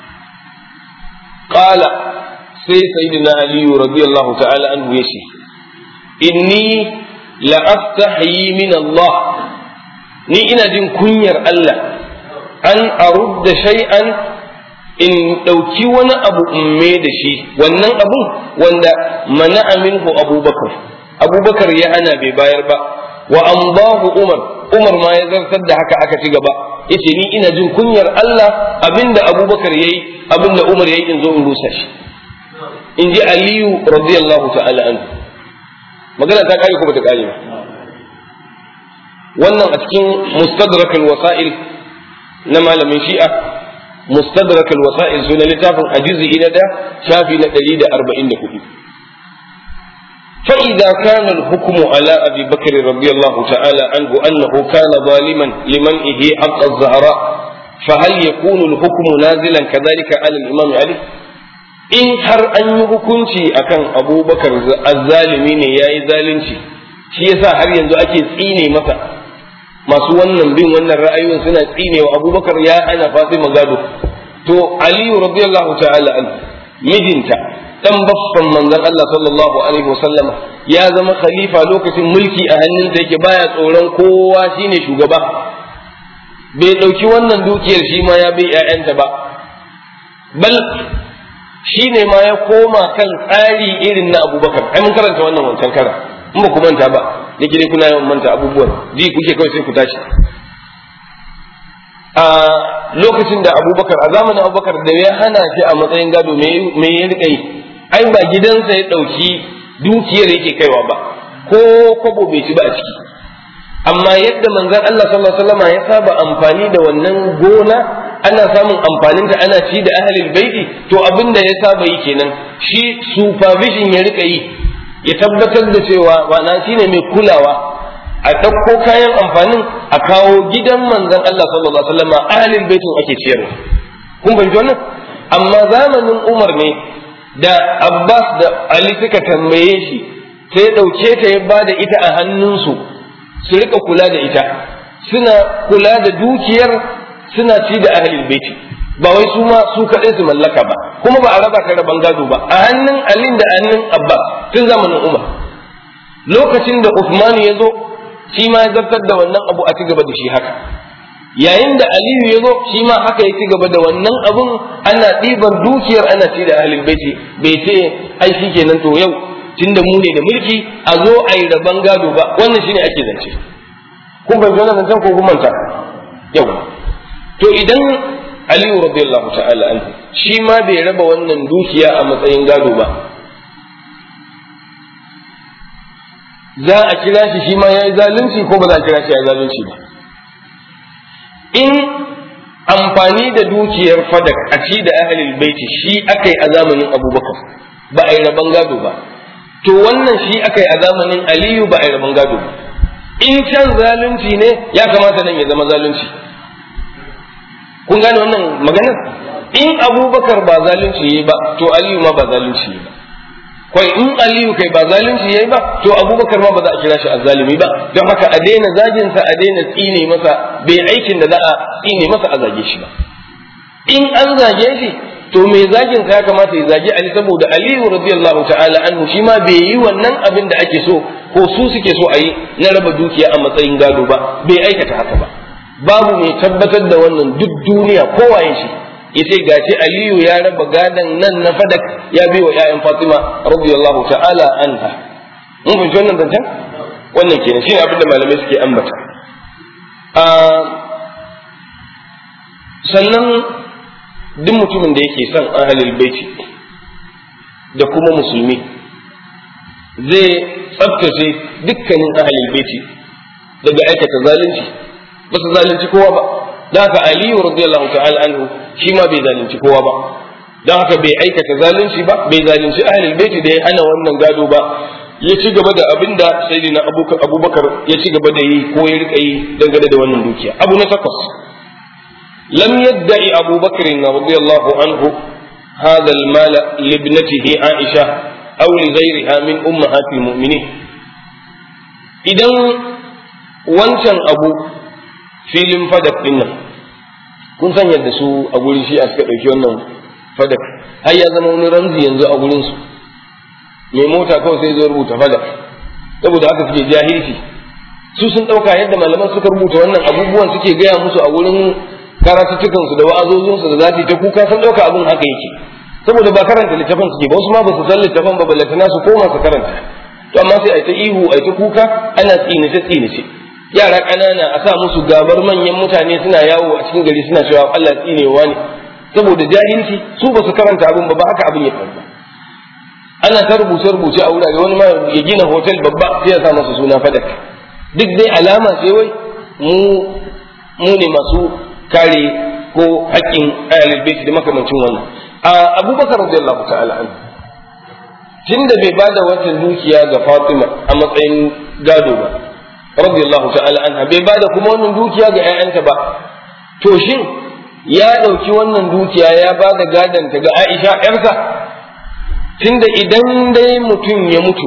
Qala, sai sayyidina Ali radiyallahu ta'ala anhu yace, inni la astahi min Allah, ni ina jin kunyar Allah an arudda shay'an, in ɗauki wani abu in me da shi, wannan abun wanda mana'a minhu Abubakar ya hana bai bayar ba, wa amdahu Umar ma ya zartar da haka aka ci gaba. Yace ni ina jin kunyar Allah, abinda Abubakar yayi, abinda Umar yayi, in zo in rusa shi. In ji Aliyu radiyallahu ta'ala anhu. Magana ta kare ko bata kare ba? Wannan a cikin Mustadrak al-Wasa'il na malamin Shi'a, Mustadrak al-Wasa'il sunan littafin a juz'i na 1 shafi na 144. فإذا كان الحكم على أبي بكر رضي الله تعالى عنه أنه كان ظالما لمنعه حق الزهراء، فهل يكون الحكم نازلا كذلك على الإمام علي؟ إن هر أن يحكمشي أكن أبو بكر الظالمين يا ظالمشي shi yasa har yanzu ake tsine masa, masu wannan bin wannan ra'ayoyin suna tsine wa Abubakar ya hana Fatima gado. To Aliyu radiyallahu ta'ala anhu mijinta dan baffan manzon Allah sallallahu alaihi wasallam ya zama khalifa lokacin mulki a hannunsa yake, baya tsoron kowa, shine shugaba. Bai dauki wannan dukiyar shi ma ya bai ƴaƴanta ba, bal shine ma ya koma kan tsari irin na Abubakar. Ai mun karanta wannan wancan kara, in ba ku manta ba, yake dai kuna yawan manta abubuwan, ji kuke kawai sai ku tashi. A lokacin da Abubakar, a zamanin Abubakar da ya hana shi a matsayin gado, me ya rika yi? Ai ba gidansa ya ɗauki dukiyar yake kaiwa ba, ko kwabo bai ci ba a ciki. Amma yadda manzon Allah sallallahu alaihi wasallam ya saba amfani da wannan gona, ana samun amfaninta ana ci da ahlul baiti, to abinda ya saba yi kenan, shi supervision ya rika yi, ya tabbatar da cewa ma'ana shine mai kulawa, a ɗauko kayan amfanin a kawo gidan manzon Allah sallallahu alaihi wasallam, ahlul baitin ake ciyarwa. Kun fahimci wannan? Amma zamanin Umar ne da Abbas da Ali suka tambaye shi, sai ɗauke ta ya ba da ita a hannunsu su rika kula da ita, suna kula da dukiyar, suna ci da ahlul baiti, ba wai su ma su kaɗai su mallaka ba, kuma ba a raba ta raban gado ba, a hannun Ali da hannun Abbas tun zamanin Umar. Lokacin da Uthman ya zo, shi ma ya zartar da wannan abu a ci gaba da shi haka. Yayin da Aliyu ya zo, shi ma haka ya ci gaba da wannan abun, ana ɗiban dukiyar ana ci da ahlul baiti, bai ce ai shi kenan to yau tunda mu ne da mulki a zo a yi raban gado ba, wannan shine ake zance. Kun bai wannan zancen ko kun manta? Yau to idan Aliyu radiyallahu ta'ala anhu shi ma bai raba wannan dukiya a matsayin gado ba, za a kira shi ma ya yi zalunci ko ba za a kira shi ya yi zalunci ba? In amfani da dukiyar fadak a ci da ahlul baiti shi akai a zamanin Abubakar ba a yi rabon gado ba, to wannan shi akai a zamanin Aliyu ba a yi rabon gado ba. In can zalunci ne ya kamata nan ya zama zalunci. Kun gane wannan maganar? In Abubakar ba zalunci yayi ba to Aliyu ma ba zalunci yayi ba. Kai in Aliyu kai ba zalunci yayi ba to Abubakar ma ba za a kira shi azzalimi ba. Don haka a daina zagin sa, a daina tsine masa, bai aikin da za a tsine masa a zage shi ba. In an zage shi to mai zagin sa ya kamata ya zage Ali, saboda Aliyu radiyallahu ta'ala anhu shi ma bai yi wannan abin da ake so ko su suke so a yi na raba dukiya a matsayin gado ba, bai aikata haka ba. Babu mai tabbatar da wannan duk duniya kowaye shi yace gashi Aliyu ya raba gadan nan na fadak ya bai wa ƴaƴan Fatima radiyallahu ta'ala anha. Mun fahimci wannan zancen? Wannan kenan shine abin da malamai suke ambata. Sannan duk mutumin da yake son ahlul baiti da kuma musulmi zai tsaftace dukkanin ahlul baiti daga aikata zalunci, ba su zalunci kowa ba. Da haka Aliyu radiyallahu ta'ala anhu shi ma bai zalunci kowa ba, don haka bai aikata zalunci ba, bai zalunci ahlul baiti da ya hana wannan gado ba, ya ci gaba da abin da sayyidina Abubakar ya ci gaba da yi ko ya rika yi dangane da wannan dukiya. Abu na takwas, lam yadda'i Abubakar radiyallahu anhu hadha al-mal li ibnatihi Aisha aw li ghayriha min ummahatil mu'minin. Idan wancan abu filin fadak din nan, kun san yadda su a gurin shi a suka ɗauki wannan fadak har ya zama wani ramzi yanzu a gurin su. Mai mota kawai sai zo rubuta fadak, saboda haka suke jahilci. Su sun ɗauka yadda malaman suka rubuta wannan abubuwan suke gaya musu a wurin karatuttukan su da wa'azozin su da za su yi ta kuka, sun ɗauka abin haka yake, saboda ba karanta littafin suke ba, wasu ma ba su san littafin ba, ballatana su koma su karanta. To amma sai a ta ihu a ta kuka, ana tsinace yara ƙanana a sa musu gabar manyan mutane suna yawo a cikin gari suna cewa Allah tsinewa ne, saboda jahilci su ba su karanta abin ba haka abin ya faru. Ana ta rubuce a wurare, wani ma ya gina hotel babba sai ya sa masa suna fadak, duk dai alama sai wai mu ne masu kare ko haƙƙin ahlul bait da makamancin wannan. Abubakar radiyallahu ta'ala anhu tunda bai bada wata dukiya ga Fatima a matsayin gado ba radiyallahu ta'ala anha, bai bada kuma wannan dukiya ga ƴaƴanta ba, to shin ya ɗauki wannan dukiya ya bada gadanta ga Aisha ƴarsa? Tunda idan dai mutum ya mutu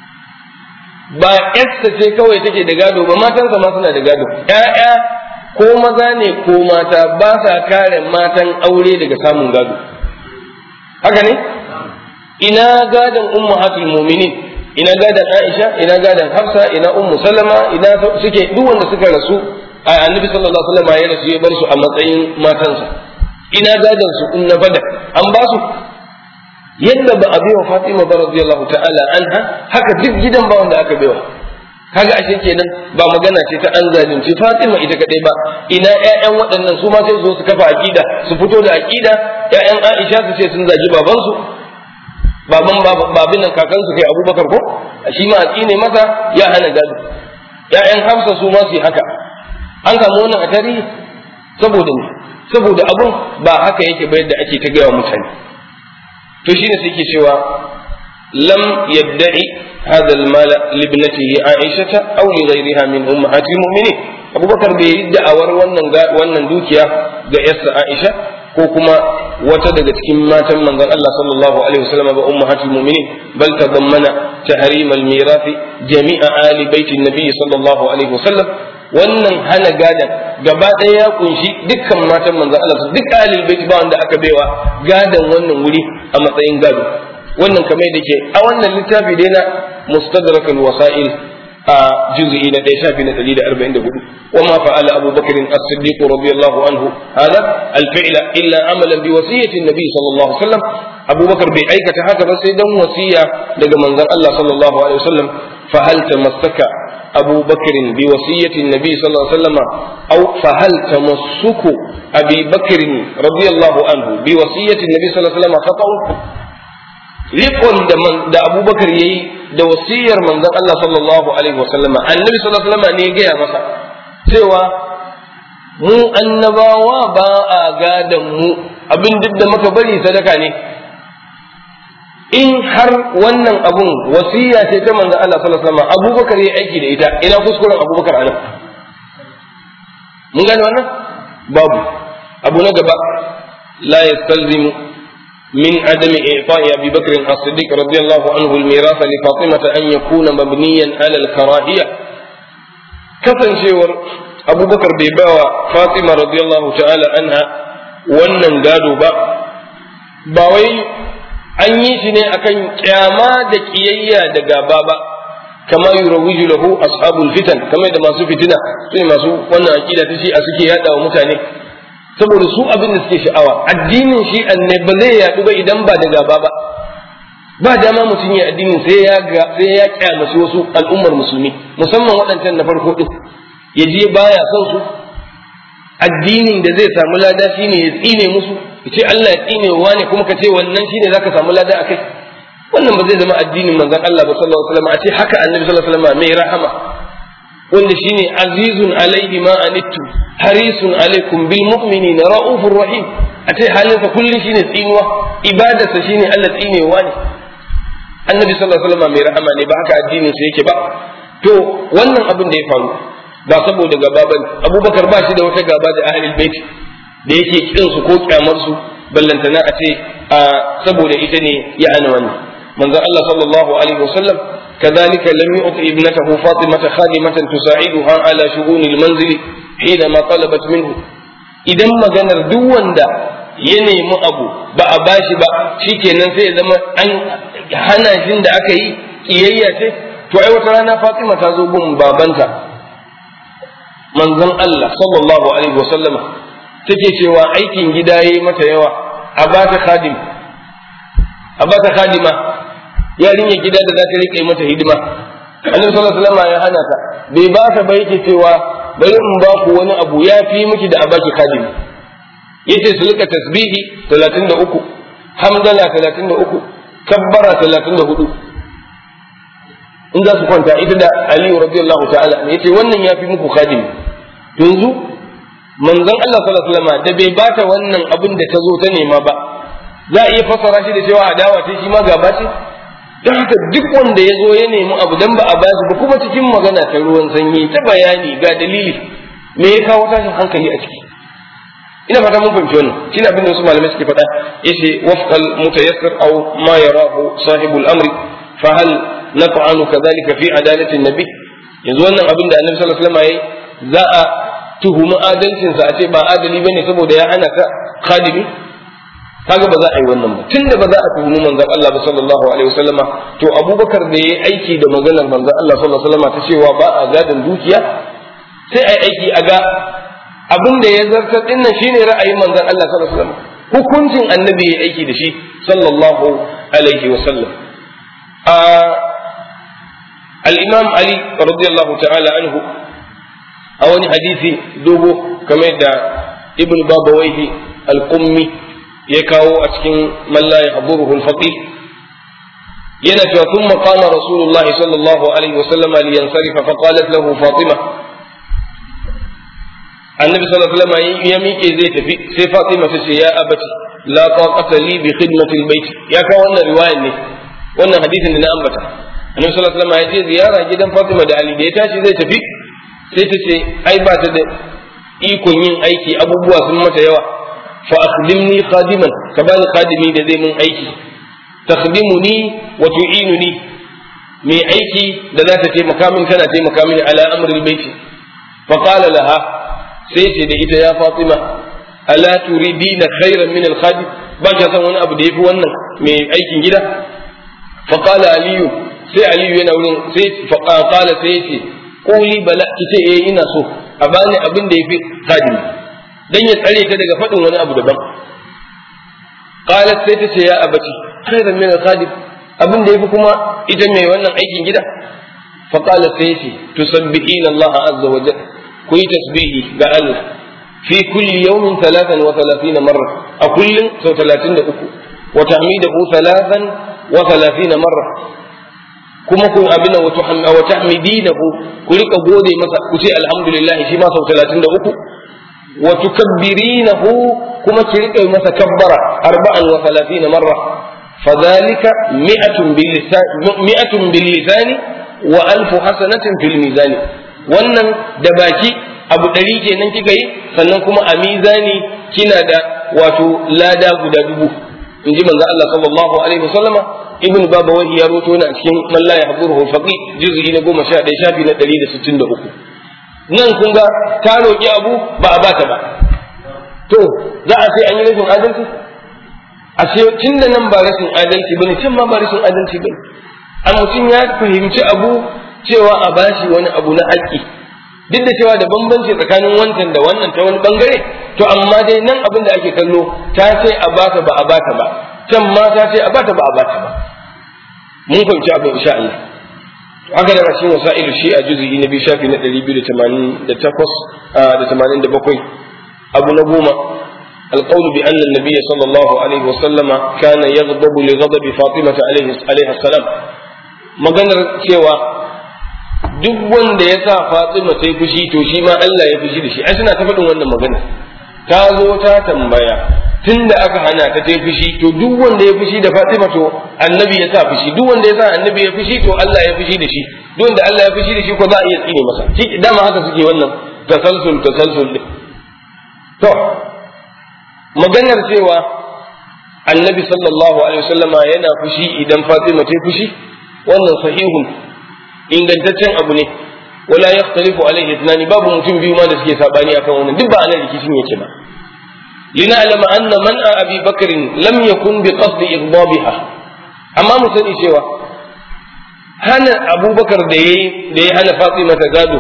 ba ƴarsa ce kawai take da gado ba, matansa ma suna da gado. ƴaƴa ko maza ne ko mata ba sa kare matan aure daga samun gado, haka ne? Ina gadon ummahatul mu'minin, ina gadon Aisha, ina gadon Hafsa, ina Ummu Salama, ina suke duk wanda suka rasu a Annabi sallallahu alaihi wasallam ya rasu ya bar su a matsayin matansa. Ina gadon su in na bada an ba su? Yadda ba a baiwa Fatima ba radiyallahu ta'ala anha, haka duk gidan ba wanda aka baiwa. Kaga ashe kenan ba magana ce ta an zalunci Fatima ita kadai ba, ina ƴaƴan waɗannan su ma sai su zo su kafa aqida, su fito da aqida. ƴaƴan Aisha su ce sun zagi babansu, babin nan kakansu kai Abubakar ko shi ma a tsine masa ya hana gado. ƴaƴan Hafsa su ma su yi haka. An samu wannan a tarihi saboda abun ba haka yake ba yadda ake ta gaya wa mutane. To shine sai ke cewa lam yadda'i hadha al-mal li ibnatihi Aisha aw li ghayriha min ummahati al-mu'minin. Abubakar bai yi da'awar wannan dukiya ga yarsa Aisha ko kuma wata daga cikin matan manzon Allah sallallahu alaihi wasallam ba ummahatul mu'minin, bal tadammana tahrim al-mirath jami'a ali bait an-nabi sallallahu alaihi wasallam. Wannan hana gadan gaba ɗaya ya kunshi dukkan matan manzon Allah, duk ali bait ba wanda aka baiwa gadan wannan wuri a matsayin gado. Wannan kamar da ke a wannan littafi dai na mustadrak al-wasa'il a juz'i na 1 shafi na 144. وما فعل أبو بكر الصديق رضي الله عنه هذا الفعل إلا عملا بوصية النبي صلى الله عليه وسلم. أبو بكر بأيكة هكذا سيدا وصية لمن الله صلى الله عليه وسلم. فهل تمسك أبو بكر بوصية النبي صلى الله عليه وسلم أو فهل تمسك أبي بكر رضي الله عنه بوصية النبي صلى الله عليه وسلم خطأ؟ riƙon da abubakar ya yi da wasiyar manzon Allah sallallahu alaihi wasallam, annabi sallallahu alaihi wasallam ne ya gaya masa cewa mu annabawa ba a gadan mu, abin duk da muka bari sadaka ne. In har wannan abun wasiya ce ta manzon Allah sallallahu alaihi wasallam, Abubakar ya aiki da ita, ina kuskuren Abubakar anan? Mun gane wannan? Babu. Abu na gaba, la yastalzimu min adami i'ta'i Abi Bakr as-Siddiq radiyallahu anhu al-mirasa li Fatimah an yakuna mabniyan ala al-karahiyya. Kasancewar Abubakar bai bawa Fatima radiyallahu ta'ala anha wannan gado ba wai an yi shi ne akan kyama da kiyayya da gaba ba, kama yurawiju lahu ashabul fitan, kamar da masu fitina su ne masu wannan aqida ta shi a suke yada wa mutane, saboda su abin da suke sha'awa addinin shi ne ba zai yadu ba idan ba da gaba ba dama mutum ya addinin sai ya kyamaci wasu al'ummar musulmi, musamman waɗancan na farko din, ya je baya son su. Addinin da zai samu lada shine ya tsine musu, ya ce Allah ya tsine wa ne, kuma ka ce wannan shine zaka samu lada akai. Wannan ba zai zama addinin manzon Allah ba sallallahu alaihi wasallam. A ce haka annabi sallallahu alaihi wasallam mai rahama, wanda shine azizun alaihi ma anittu harisun alaikum bil mu'minina raufur rahim, a ce halinsa kullun shine tsinuwa, ibadarsa shine Allah tsinewa ne. Annabi sallallahu alaihi wasallam mai rahama ne, ba haka addinin sa yake ba. To wannan abin da ya faru ba saboda gaba ba. Abubakar ba shi da wata gaba da ahlul bait da yake kin su ko kyamar su, ballantana a ce saboda ita ne ya ana wannan. Manzon Allah sallallahu alaihi wasallam kadhalika lam yu'ti ibnatahu Fatimah khadimatan tusa'iduha ala shughunil manzili hina ma talabat minhu. Idan maganar duk wanda ya nemi abu ba a bashi ba shikenan sai ya zama an hana shin da aka yi kiyayya ce. To ai wata rana Fatima ta zo gun babanta manzon Allah sallallahu alaihi wasallam take cewa aikin gida yayi mata yawa, a bata khadima yarinya gida da za ta rike mata hidima. Annabi sallallahu alaihi wasallam ya hana ta, bai ba ta ba, yake cewa bari in ba ku wani abu ya fi miki da a baki khadimi. Yace su rika tasbihi 33, hamdala 33, kabbara 34 in za su kwanta, ita da Aliyu radiyallahu ta'ala yace wannan ya fi muku khadimi. Yanzu manzon Allah sallallahu alaihi wasallam da bai bata wannan abin da ta zo ta nema ba, za a iya fassara shi da cewa adawa ce, shi ma gaba ce. Don haka duk wanda ya zo ya nemi abu dan ba a bashi ba, kuma cikin magana ta ruwan sanyi ta bayani ga dalili, me ya kawo tashin hankali a ciki? Ina fata mun fahimci wannan. Shi ne abin da wasu malamai suke faɗa, yace wafqal mutayassir aw ma yarahu sahibul amri fa hal naf'alu kadhalika fi adalati an-nabi. Yanzu wannan abin da Annabi sallallahu alaihi wasallam yayi, za a tuhumi adalcinsa a ce ba adali bane saboda ya hana ka khadimi? Kaga ba za a yi wannan ba. Tunda ba za a tuhumi manzon Allah ba sallallahu alaihi wasallama, to Abubakar da yayi aiki da maganar manzon Allah sallallahu alaihi wasallama ta cewa ba a gadon dukiya, sai ai aiki a ga abin da ya zartar din nan shine ra'ayin manzon Allah sallallahu alaihi wasallam, hukuncin annabi yayi aiki da shi sallallahu alaihi wasallam. Al-Imam Ali radiyallahu ta'ala anhu a wani hadisi dogo kamar da Ibn Babawayhi al-Qummi ya kawo a cikin man la yahduruhu al-faqih, yana cewa thumma qama rasulullahi sallallahu alaihi wasallam li yansarifa fa qalat lahu Fatima. Annabi sallallahu alaihi wasallam ya miƙe zai tafi, sai Fatima ta ce ya abati la taqata li bi khidmati al-bayt. Ya kawo wannan riwayar ne, wannan hadisin da na ambata. Annabi sallallahu alaihi wasallam ya je ziyara gidan Fatima da Ali, da ya tashi zai tafi sai ta ce ai ba ta da ikon yin aiki, abubuwa sun mata yawa, fa akhdimni khadiman, ka bani khadimi da zai mun aiki, takhdimuni wa tu'inuni, mai aiki da za ta taimaka min, tana taimaka mini ala amril baiti. Fa qala laha, sai ce da ita ya Fatima ala turidina khairan min al-khadim, ba ka san wani abu da yafi wannan mai aikin gida? Fa qala Aliyu, sai Aliyu yana wurin, sai fa qala sai yace quli bala, kice ina so a bani abin da yafi khadimi, dan ya tsare ta daga faɗin wani abu daban. Qalat sai ta ce ya abati khairan min al-khadim, abin da yafi kuma ita mai wannan aikin gida. Fa qala sai ce tusabbihina Allah azza wa jalla, ku yi tasbihi ga Allah fi kulli yawmin 33 marra, a kullum sau 33, wa tahmidahu 33 marra, kuma ku abin wa tahmidinahu, ku rika gode masa, ku ce alhamdulillah shi ma sau 33, wa tukabbirinahu kuma ki rika masa kabbara 34 marra fadhalika mi'atun bil lisani wa alfu hasanatin fil mizani. Wannan da baki abu 100 kenan kika yi, sannan kuma a mizani kina da wato lada guda 1000 inji manzo Allah sallallahu alaihi wasallama. Ibn Babawahi ya roto yana cikin man la yahduruhu faqih juz'i na 11 shafi na 163. nan kun ga ta roki abu ba a bata ba, to za a ce an yi rashin adalci? a ce tunda nan ba rashin adalci bane, can ma ba rashin adalci bane. a mutum ya fahimci abu cewa a bashi wani abu na haƙƙi, duk da cewa da bambanci tsakanin wancan da wannan ta wani bangare, to amma dai nan abin da ake kallo ta ce a bata ba a bata ba, can ma ta ce a bata ba a bata ba. mun fahimci abin insha Allah. haka da rashin wasailu shi a juz'i na biyu shafi na 288 da 87. abu na 10 القول بأن النبي صلى الله عليه وسلم كان يغضب لغضب فاطمة عليه السلام. maganar cewa duk wanda ya sa Fatima ta yi fushi to shi ma Allah ya fushi da shi. ai suna ta faɗin wannan magana. ta zo ta tambaya tunda aka hana ta ta yi fushi to duk wanda ya fushi da Fatima to annabi ya sa fushi, duk wanda ya sa annabi ya fushi to Allah ya fushi da shi, duk wanda Allah ya fushi da shi ko za a iya tsine masa. dama haka suke wannan tasalsul din. to maganar cewa annabi sallallahu alaihi wasallama yana fushi idan Fatima ta yi fushi, wannan sahihun ingantaccen abu ne. wala yakhtalifu alaihi ithnani, babu mutum biyu ma da suke sabani akan wannan, duk ba anan rikicin yake ba. lina'lama anna man'a abi bakr lam yakun bi qasd igdabiha, amma mu sani cewa hana abubakar da yayi hana Fatima ta gado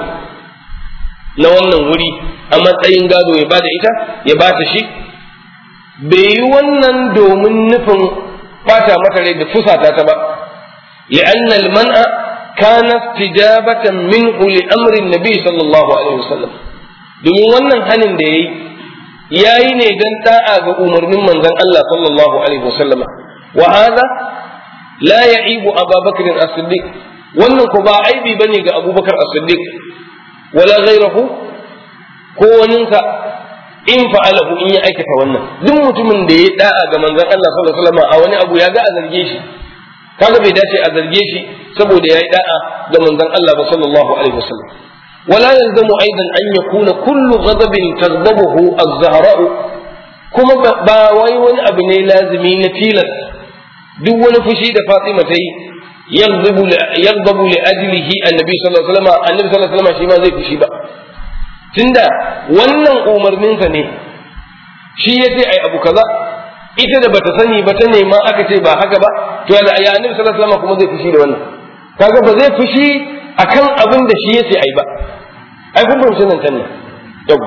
na wannan wuri a matsayin gado ya bada ita ya bata shi, bai yi wannan domin nufin bata mata rai da fusata ta ba. li'anna al-man'a kana istijabatan minhu li amri an-nabi sallallahu alaihi wasallam, domin wannan hanin da yayi ne dan da'a ga umarnin manzon Allah sallallahu alaihi wasallam. wa hada la ya'ibu Abu Bakr as-Siddiq, wannan ko ba aibi bane ga Abu Bakar as-Siddiq wala ghayruhu ko waninsa in fa'alahu in ya aikata wannan. duk mutumin da ya da'a ga manzon Allah sallallahu alaihi wasallam a wani abu ya ga a zarge shi, kaga bai dace a zarge shi saboda yayi da'a ga manzon Allah ba sallallahu alaihi wasallam. wala yalzamu aidan an yakuna kullu ghadabin taghdabuhu az-zahra'u, kuma ba wai wani abu ne lazimi na tilas duk wani fushi da Fatima ta yi yaghdabu li ajlihi annabi sallallahu alaihi wasallam, annabi sallallahu alaihi wasallam shi ma zai fushi ba, tunda wannan umarninsa ne shi yace ai abu kaza, ita da bata sani ba ta nema aka ce ba haka ba, to ya annabi sallallahu alaihi wasallam kuma zai fushi da wannan? kaga ba zai fushi akan abin da shi yace ai ba. ai kun fahimci nan tanne yau.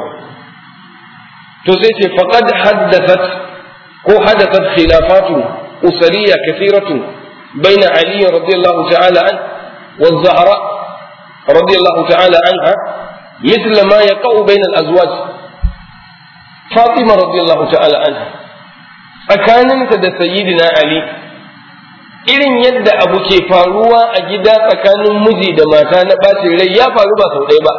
to sai ce faqad hadathat khilafatu usariya kathiratu baina Ali radiyallahu ta'ala an wa Zahra radiyallahu ta'ala anha مثل ما يقع بين الأزواج. فاطمة رضي الله تعالى عنها tsakaninta da sayyidina Ali irin yadda abu ke faruwa a gida tsakanin miji da mata na bacin rai ya faru ba sau ɗaya ba,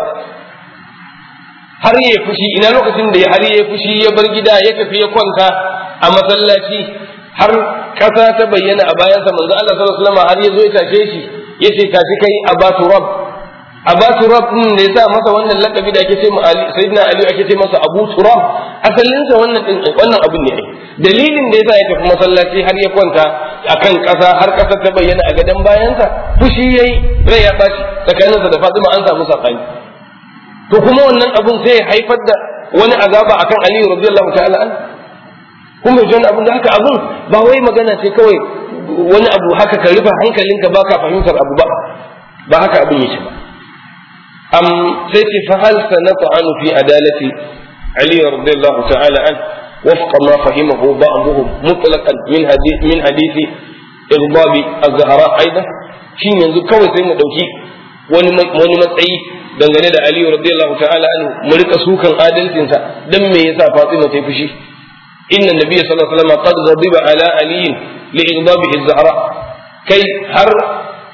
har ya fushi. ina lokacin da har ya fushi ya bar gida ya tafi ya kwanta a masallaci har ƙasa ta bayyana a bayansa, manzo Allah sallallahu alaihi wasallam har ya zo ya tashe shi ya ce tashi kai Abu Turab din da yasa masa wannan lakabi da ake ce ma Ali, sayyidina Ali ake ce masa Abu Turab, asalin sa wannan abin ne. dalilin da yasa ya tafi masallaci har ya kwanta akan ƙasa har ƙasar ta bayyana a gadan bayansa, fushi yayi, rai ya bashi, tsakaninsa da Fatima an samu sabani. to kuma wannan abin sai ya haifar da wani azaba akan Ali radiyallahu ta'ala an. kun bai jin abin da haka abin ba wai magana ce kawai wani abu haka ka rufe hankalinka baka fahimtar abu ba haka abin yake ba. sai ce fa hal sanata'anu fi adalati Ali radiyallahu ta'ala an wafqa ma fahimahu ba'dhum mutlaqan min hadisi ighdab az-Zahra aidan. shin yanzu kawai sai mu dauki wani matsayi dangane da Ali radiyallahu ta'ala an mu rika sukan adalcin sa dan me yasa Fatima ta fushi? inna nabiyya sallallahu alaihi wasallam qad ghadiba ala Ali li ighdab az-Zahra, kai har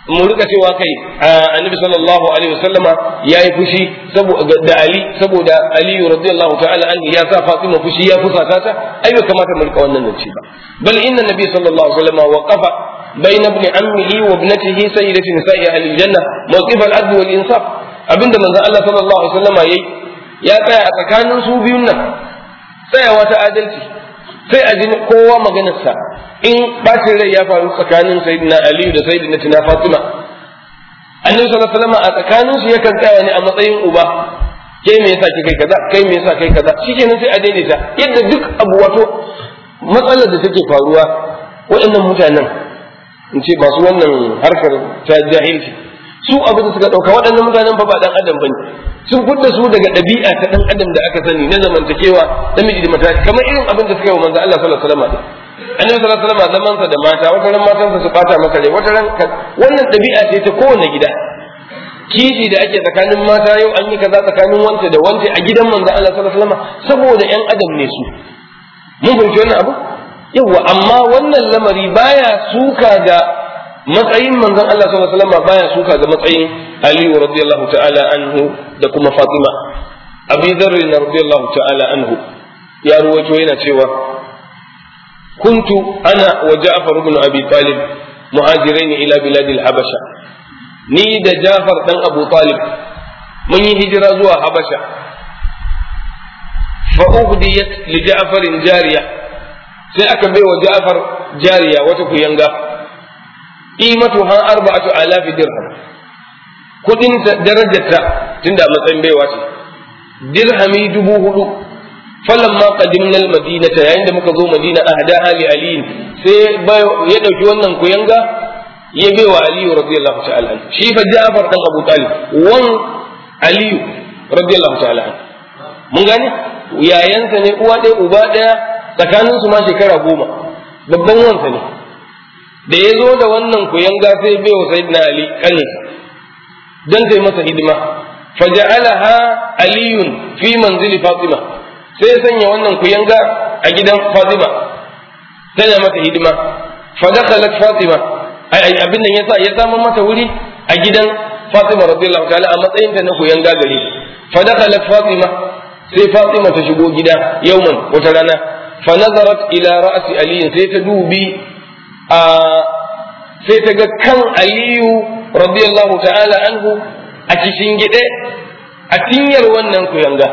mu rika cewa kai annabi sallallahu alaihi wasallama yayi fushi da Ali saboda Ali radiyallahu ta'ala anhu ya sa Fatima fushi ya fusata ta ai bai kamata mu rika wannan zance ba bal inna nabi sallallahu alaihi wasallama waqafa bayna ibn ammihi wa ibnatihi sayyidati nisa'i ahli aljanna mawqif al-adl wal insaf abinda manzon Allah sallallahu alaihi wasallama yayi ya tsaya a tsakanin su biyun nan tsayawa ta adalci sai a ji kowa maganarsa in bacin rai ya faru tsakanin sayyidina Ali da sayyidina Fatima annabi sallallahu alaihi wasallam a tsakanin su yakan tsaya ne a matsayin uba kai me yasa kai kaza kai me yasa kai kaza shikenan sai a daidaita yadda duk abu wato matsalar da take faruwa waɗannan mutanen in ce ba su wannan harkar ta jahilci su abin da suka dauka waɗannan mutanen fa ba dan adam bane sun fudda su daga ɗabi'a ta dan adam da aka sani na zamantakewa namiji da mata kamar irin abin da suka yi wa manzo Allah sallallahu alaihi wasallam annabi sallallahu alaihi wasallam zaman sa da mata wata ran matansa su bata masa rai wata ran wannan ɗabi'a ce ta kowane gida kishi da ake tsakanin mata yau an yi kaza tsakanin wance da wance a gidan manzo Allah sallallahu alaihi wasallam saboda ƴan adam ne su mun fahimci wannan abu yawa amma wannan lamari baya suka da matsayin manzon Allah sallallahu alaihi wasallam baya suka ga matsayin Ali radiyallahu ta'ala anhu da kuma Fatima Abi Dharr radiyallahu ta'ala anhu ya ruwaito yana cewa kuntu ana wa Ja'far ibn Abi Talib muhajirain ila bilad al-Habasha ni da Ja'far dan Abu Talib mun yi hijira zuwa Habasha fa uhdiyat li Ja'far jariya sai aka baiwa Ja'far jariya wata kuyanga qimatuha 4000 dirham kudin darajarta tunda matsayin baiwa ce dirhami 4000 falamma qadimna al-madinata yayin da muka zo Madina ahdaha li Ali sai ya dauki wannan kuyanga ya baiwa Ali radiyallahu ta'ala anhu shi fa Ja'far dan Abu Talib wan Ali radiyallahu ta'ala anhu mun gane yayansa ne uwa ɗaya uba ɗaya tsakanin su ma shekara 10 babban wansa ne da ya zo da wannan kuyanga sai bai wa sayyidina Ali kaninsa dan sai masa hidima faja'alaha aliyun fi manzili Fatima sai ya sanya wannan kuyanga a gidan Fatima tana masa hidima fa dakhalat Fatima abin nan yasa ya samu masa wuri a gidan Fatima radiyallahu ta'ala a matsayin ta na kuyanga gare fa dakhalat Fatima sai Fatima ta shigo gida yauman wata rana fa nazarat ila ra'si Ali sai ta dubi sai ta ga kan Aliyu radiyallahu ta'ala anhu a cikin gide a tinyar wannan kuyanga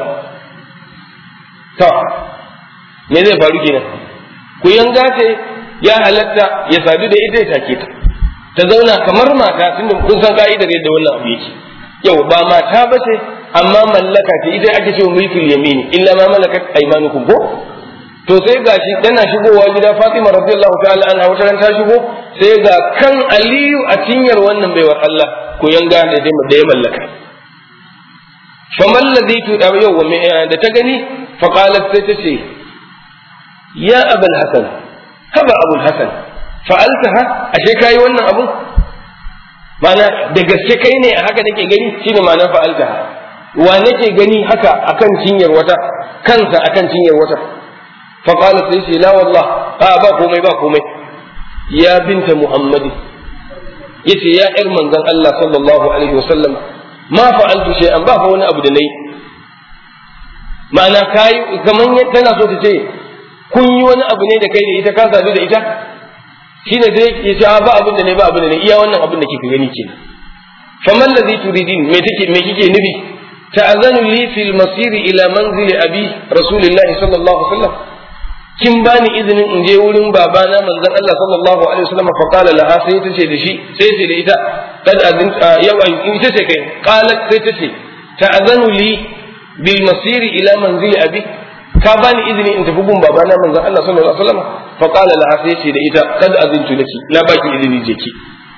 to me zai faru kenan kuyanga ce ya halatta ya sadu da ita ya take ta zauna kamar mata tunda kun san ka'idar yadda wannan abu yake yau ba mata ba ce amma mallaka ce ita ake cewa mulkul yamini illa ma malakat aymanukum ko to sai gashi tana shigowa gida Fatima radiyallahu ta'ala anha wata ran ta shigo sai ga kan Aliyu a cinyar wannan baiwar Allah ko yanga da ya mallaka faman ladhi tuda yau da ta gani fa qalat sai ta ce ya abul hasan haba abul hasan fa'altaha ashe kai wannan abun mana da gaske kai ne a haka nake gani shine ma'anar fa'altaha wa nake gani haka akan cinyar wata kansa akan cinyar wata فقال سيدي لا والله با komai يا بنت محمد yace ya ƴar manzon Allah sallallahu alaihi wasallam ma fa'altu shay'an ba fa wani abu da nayi ma'ana kai kaman tana so ta ce kun yi wani abu ne da kai da ita ka sadu da ita shine sai yace ba abin da ne ba abin da ne iya wannan abin da kike gani kenan faman ladhi turidin me kike nufi ta'azanu li fil masir ila manzili abi rasulillahi sallallahu alaihi wasallam kin bani izinin in je wurin babana manzon Allah sallallahu alaihi wasallam fa qala laha sai ta ce da shi sai ce da ita kad azin yawa in ta ce kai qalat sai ta ce ta'azanu li bil masir ila manzili abi ka bani izini in tafi gun babana manzon Allah sallallahu alaihi wasallam fa qala laha sai ce da ita kad azintu laki na baki izini je ki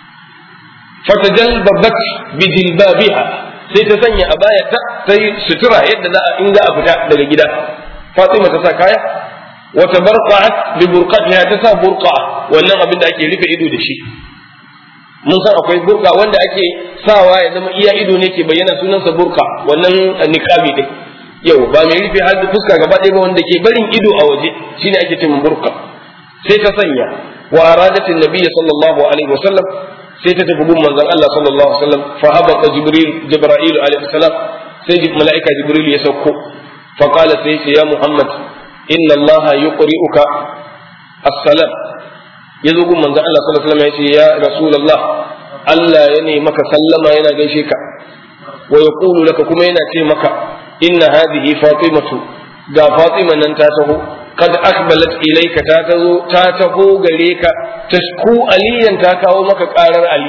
fatajalbabat bi jilbabiha sai ta sanya abayata sai sutura yadda za a in za a fita daga gida Fatima ta sa kaya wata barqa'at bi burqatiha ta sa burqa wannan abin da ake rufe ido da shi mun san akwai burqa wanda ake sawa ya zama iya ido ne ke bayyana sunansa burqa wannan niqabi din yau ba mai rufe har da fuska gaba ɗaya ba wanda ke barin ido a waje shine ake cewa burqa sai ta sanya wa aradatin nabiyyi sallallahu alaihi wasallam sai ta tafi gun manzon Allah sallallahu alaihi wasallam fa habata jibril alaihi salam sai malaika jibril ya sauko fa qala sai ya muhammad inna allaha yuqri'uka as-salam yazo gun manzon Allah sallallahu alaihi wasallam ya ce ya rasulullah Allah ya ne maka sallama yana gaishe ka wa yaqulu laka kuma yana ce maka inna hadhihi fatimatu ga fatima nan ta taho kad akbalat ilayka ta taho gare ka tashku aliyan ta kawo maka karar ali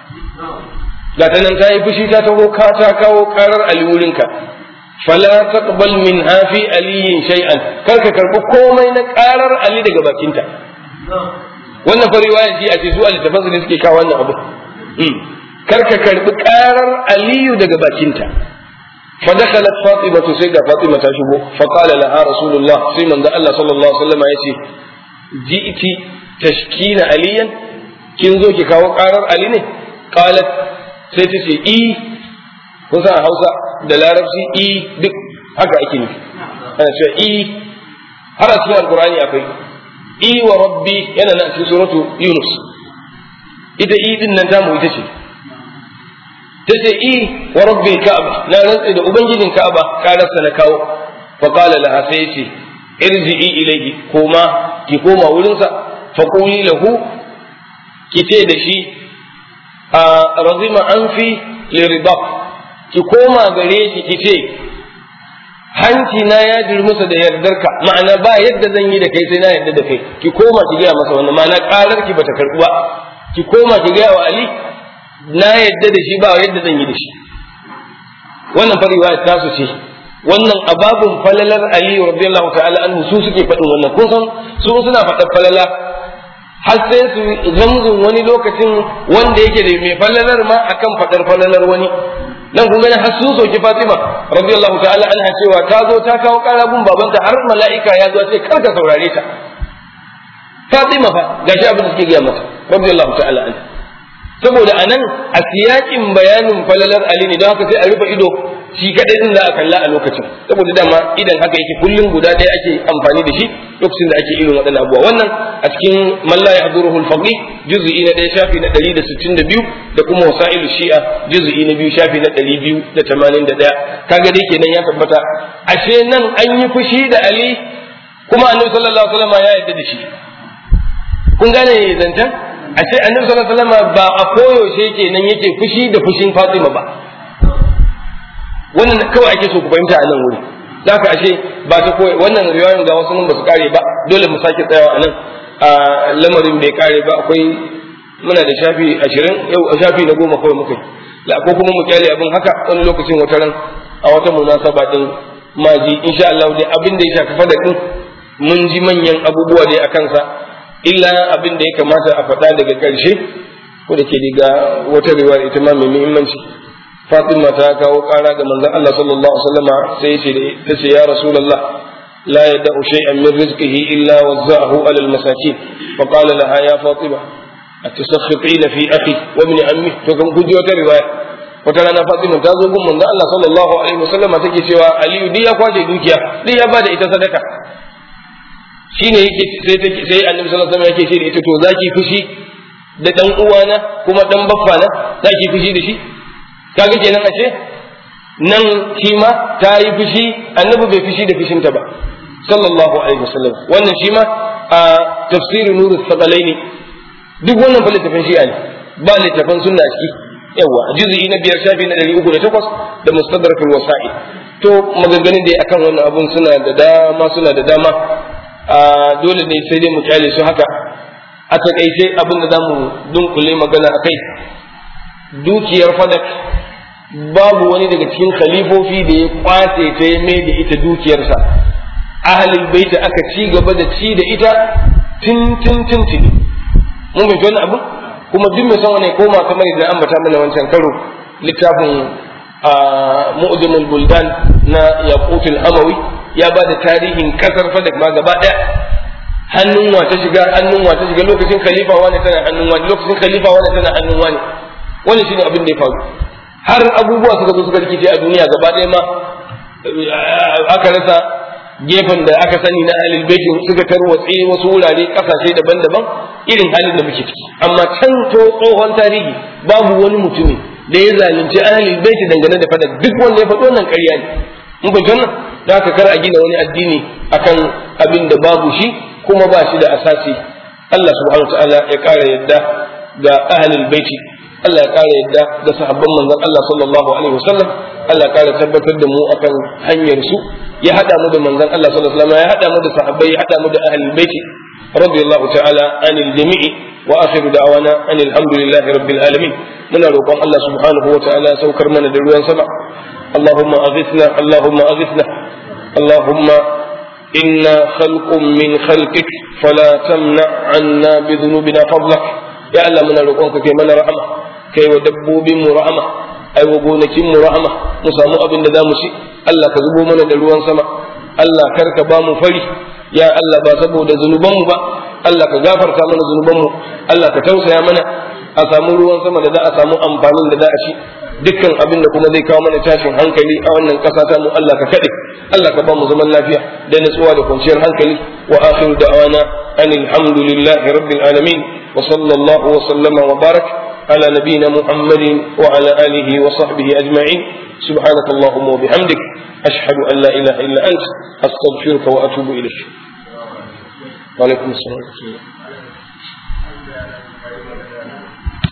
ga ta nan ta yi fushi ta taho ta kawo karar ali wurinka fala taqbal min hafi aliyin shay'an kar ka karbi komai na karar ali daga bakinta wannan fa riwaya ji a ce su al-tafsir ne suke kawo wannan abu kar ka karbi karar aliyu daga bakinta فدخلت فاطمة سيدة فاطمة تشبه فقال لها رسول الله سيما الله صلى الله عليه وسلم يسي جئت تشكين عليا كنزو كي كاو قرار علي قالت سيتسي kusa a Hausa da Larabci duk haka ake nufi ana cewa har a cikin Alkur'ani akwai wa rabbi yana nan cikin suratu Yunus ita din nan tamu ita ce tace wa rabbil ka'aba na rantsi da ubangijin ka'aba kararsa na kawo fa qala laha sai yace irji'i ilayhi ki koma wurin sa fa quli lahu ki ce da shi razima anfi liridak ki koma gare shi ki ce hanci na ya durmusa da yardarka ma'ana ba yadda zan yi da kai sai na yarda da kai ki koma ki gaya masa wannan ma'ana karar ki bata karbu ba ki koma ki gaya wa Ali na yadda da shi ba yadda zan yi da shi wannan fa riwaya ta su ce wannan ababun falalar Ali radiyallahu ta'ala anhu su suke faɗin wannan kun san su suna faɗar falala har sai su zamzun wani lokacin wanda yake da mai falalar ma akan faɗar falalar wani nan kun gani har su soki Fatima radiyallahu ta'ala anha cewa ta zo ta kawo karabun babanta har mala'ika ya zo ce kar ka saurare ta Fatima fa gashi abin da suke gaya mata radiyallahu ta'ala anha saboda anan a siyakin bayanin falalar Ali ne don haka sai a rufe ido shi kadai din za a kalla a lokacin saboda dama idan haka yake kullum guda ɗaya ake amfani da shi lokacin da ake irin waɗannan abubuwa wannan a cikin man la yahduruhu al-faqih juz'i na 1 shafi na 162 da kuma wasailu shi'a juz'i na 2 shafi na 281 kaga dai kenan ya tabbata ashe nan an yi fushi da Ali kuma Annabi sallallahu alaihi wasallam ya yarda da shi kun gane zancen ashe Annabi sallallahu alaihi wasallam ba a koyaushe kenan yake fushi da fushin Fatima ba wannan kawai ake so ku fahimta a nan wuri zaka ashe ba ta koyi wannan riwayoyin ga wasu nan ba su kare ba dole mu sake tsayawa a nan a lamarin bai kare ba akwai muna da shafi 20 yau shafi na 10 kawai muka la ko kuma mu kyale abin haka wani lokacin wata ran a wata munasaba din maji insha Allah dai abin da ya shafi fadakin mun ji manyan abubuwa dai akan sa illa abin da ya kamata a faɗa daga ƙarshe ko da ke daga wata riwaya ita ma mai muhimmanci Fatima ta kawo ƙara ga manzon Allah sallallahu alaihi wasallam sai ta ce ya Rasulullah la yad'u shay'an min rizqihi illa wazza'ahu 'ala al-masakin fa qala laha ya Fatima atasakhitina fi akhi wa ibn ammi to kan guji wata riwaya wata rana Fatima ta zo gun manzon Allah sallallahu alaihi wasallam take cewa Aliyu dai ya kwace dukiya dai ya bada ita sadaka shine yake sai Annabi sallallahu alaihi wasallam yake ce da ita to zaki fushi da dan uwana kuma dan baffana zaki fushi da shi kaga kenan ashe nan shi ma ta yi fushi Annabi bai fushi da fushinta ba sallallahu alaihi wasallam wannan shi ma a tafsir nurus thaqalaini duk wannan fa littafin shi'a ne ba littafin sunna ciki yawa juz'i na 5 shafi na 308 da mustadrakul wasa'il to maganganun dai akan wannan abun suna da dama dole ne sai dai mu kyale su haka a takaice abin da zamu dunkule magana akai dukiyar fadak babu wani daga cikin khalifofi da ya kwace ta ya mai da ita dukiyarsa ahlul baiti aka ci gaba da ci da ita tin mun bai wani abu kuma duk mai son wani koma kamar idan an bata mana wancan karo littafin mu'jamul buldan na yaqutul amawi ya ba da tarihin kasar fadak ma gaba daya hannun wa ta shiga lokacin khalifa wani tana hannun wani lokacin khalifa wani tana hannun wani wani shine abin da ya faru har abubuwa suka zo suka rikice a duniya gaba ɗaya ma aka rasa gefen da aka sani na ahlul baiti suka tarwatse wasu wurare kasashe daban-daban irin halin da muke ciki amma can tsohon tarihi babu wani mutumi da ya zalunci ahlul baiti dangane da fada duk wanda ya faɗo wannan ƙarya ne mun ba janna da haka kar a gina wani addini akan abin da babu shi kuma ba shi da asasi Allah subhanahu wataala ya ƙara yadda ga ahlul baiti Allah ya ƙara yadda da sahabban manzon Allah sallallahu alaihi wasallam Allah ya ƙara tabbatar da mu akan hanyar su ya hada mu da manzon Allah sallallahu alaihi wasallam ya hada mu da sahabbai ya hada mu da ahlul baiti radiyallahu ta'ala anil jami'i wa akhiru da'wana anil hamdulillahi rabbil alamin muna roƙon Allah subhanahu wataala ya saukar mana da ruwan sama Allahumma aghithna Allahumma aghithna Allahumma inna khalqun min khalqik fala tamna 'anna bi dhunubina fadlak ya Allah muna roƙon ka kai mana rahama kai wa dabbobin mu rahama ai wa gonakin mu rahama mu samu abin da zamu ci Allah ka zubo mana da ruwan sama Allah kar ka ba mu fari ya Allah ba saboda zunuban mu ba Allah ka gafarta mana zunuban mu Allah ka tausaya mana a samu ruwan sama da za a samu amfanin da za a ci dukkan abin da kuma zai kawo mana tashin hankali a wannan ƙasa ta mu Allah ka kade Allah ka ba mu zaman lafiya da nutsuwa da kwanciyar hankali wa akhiru da'wana anil hamdulillahi rabbil alamin wa sallallahu wa sallama wa barak على نبينا محمد وعلى آله وصحبه أجمعين سبحانك اللهم وبحمدك أشهد أن لا إله إلا أنت أستغفرك وأتوب إليك وعليكم السلام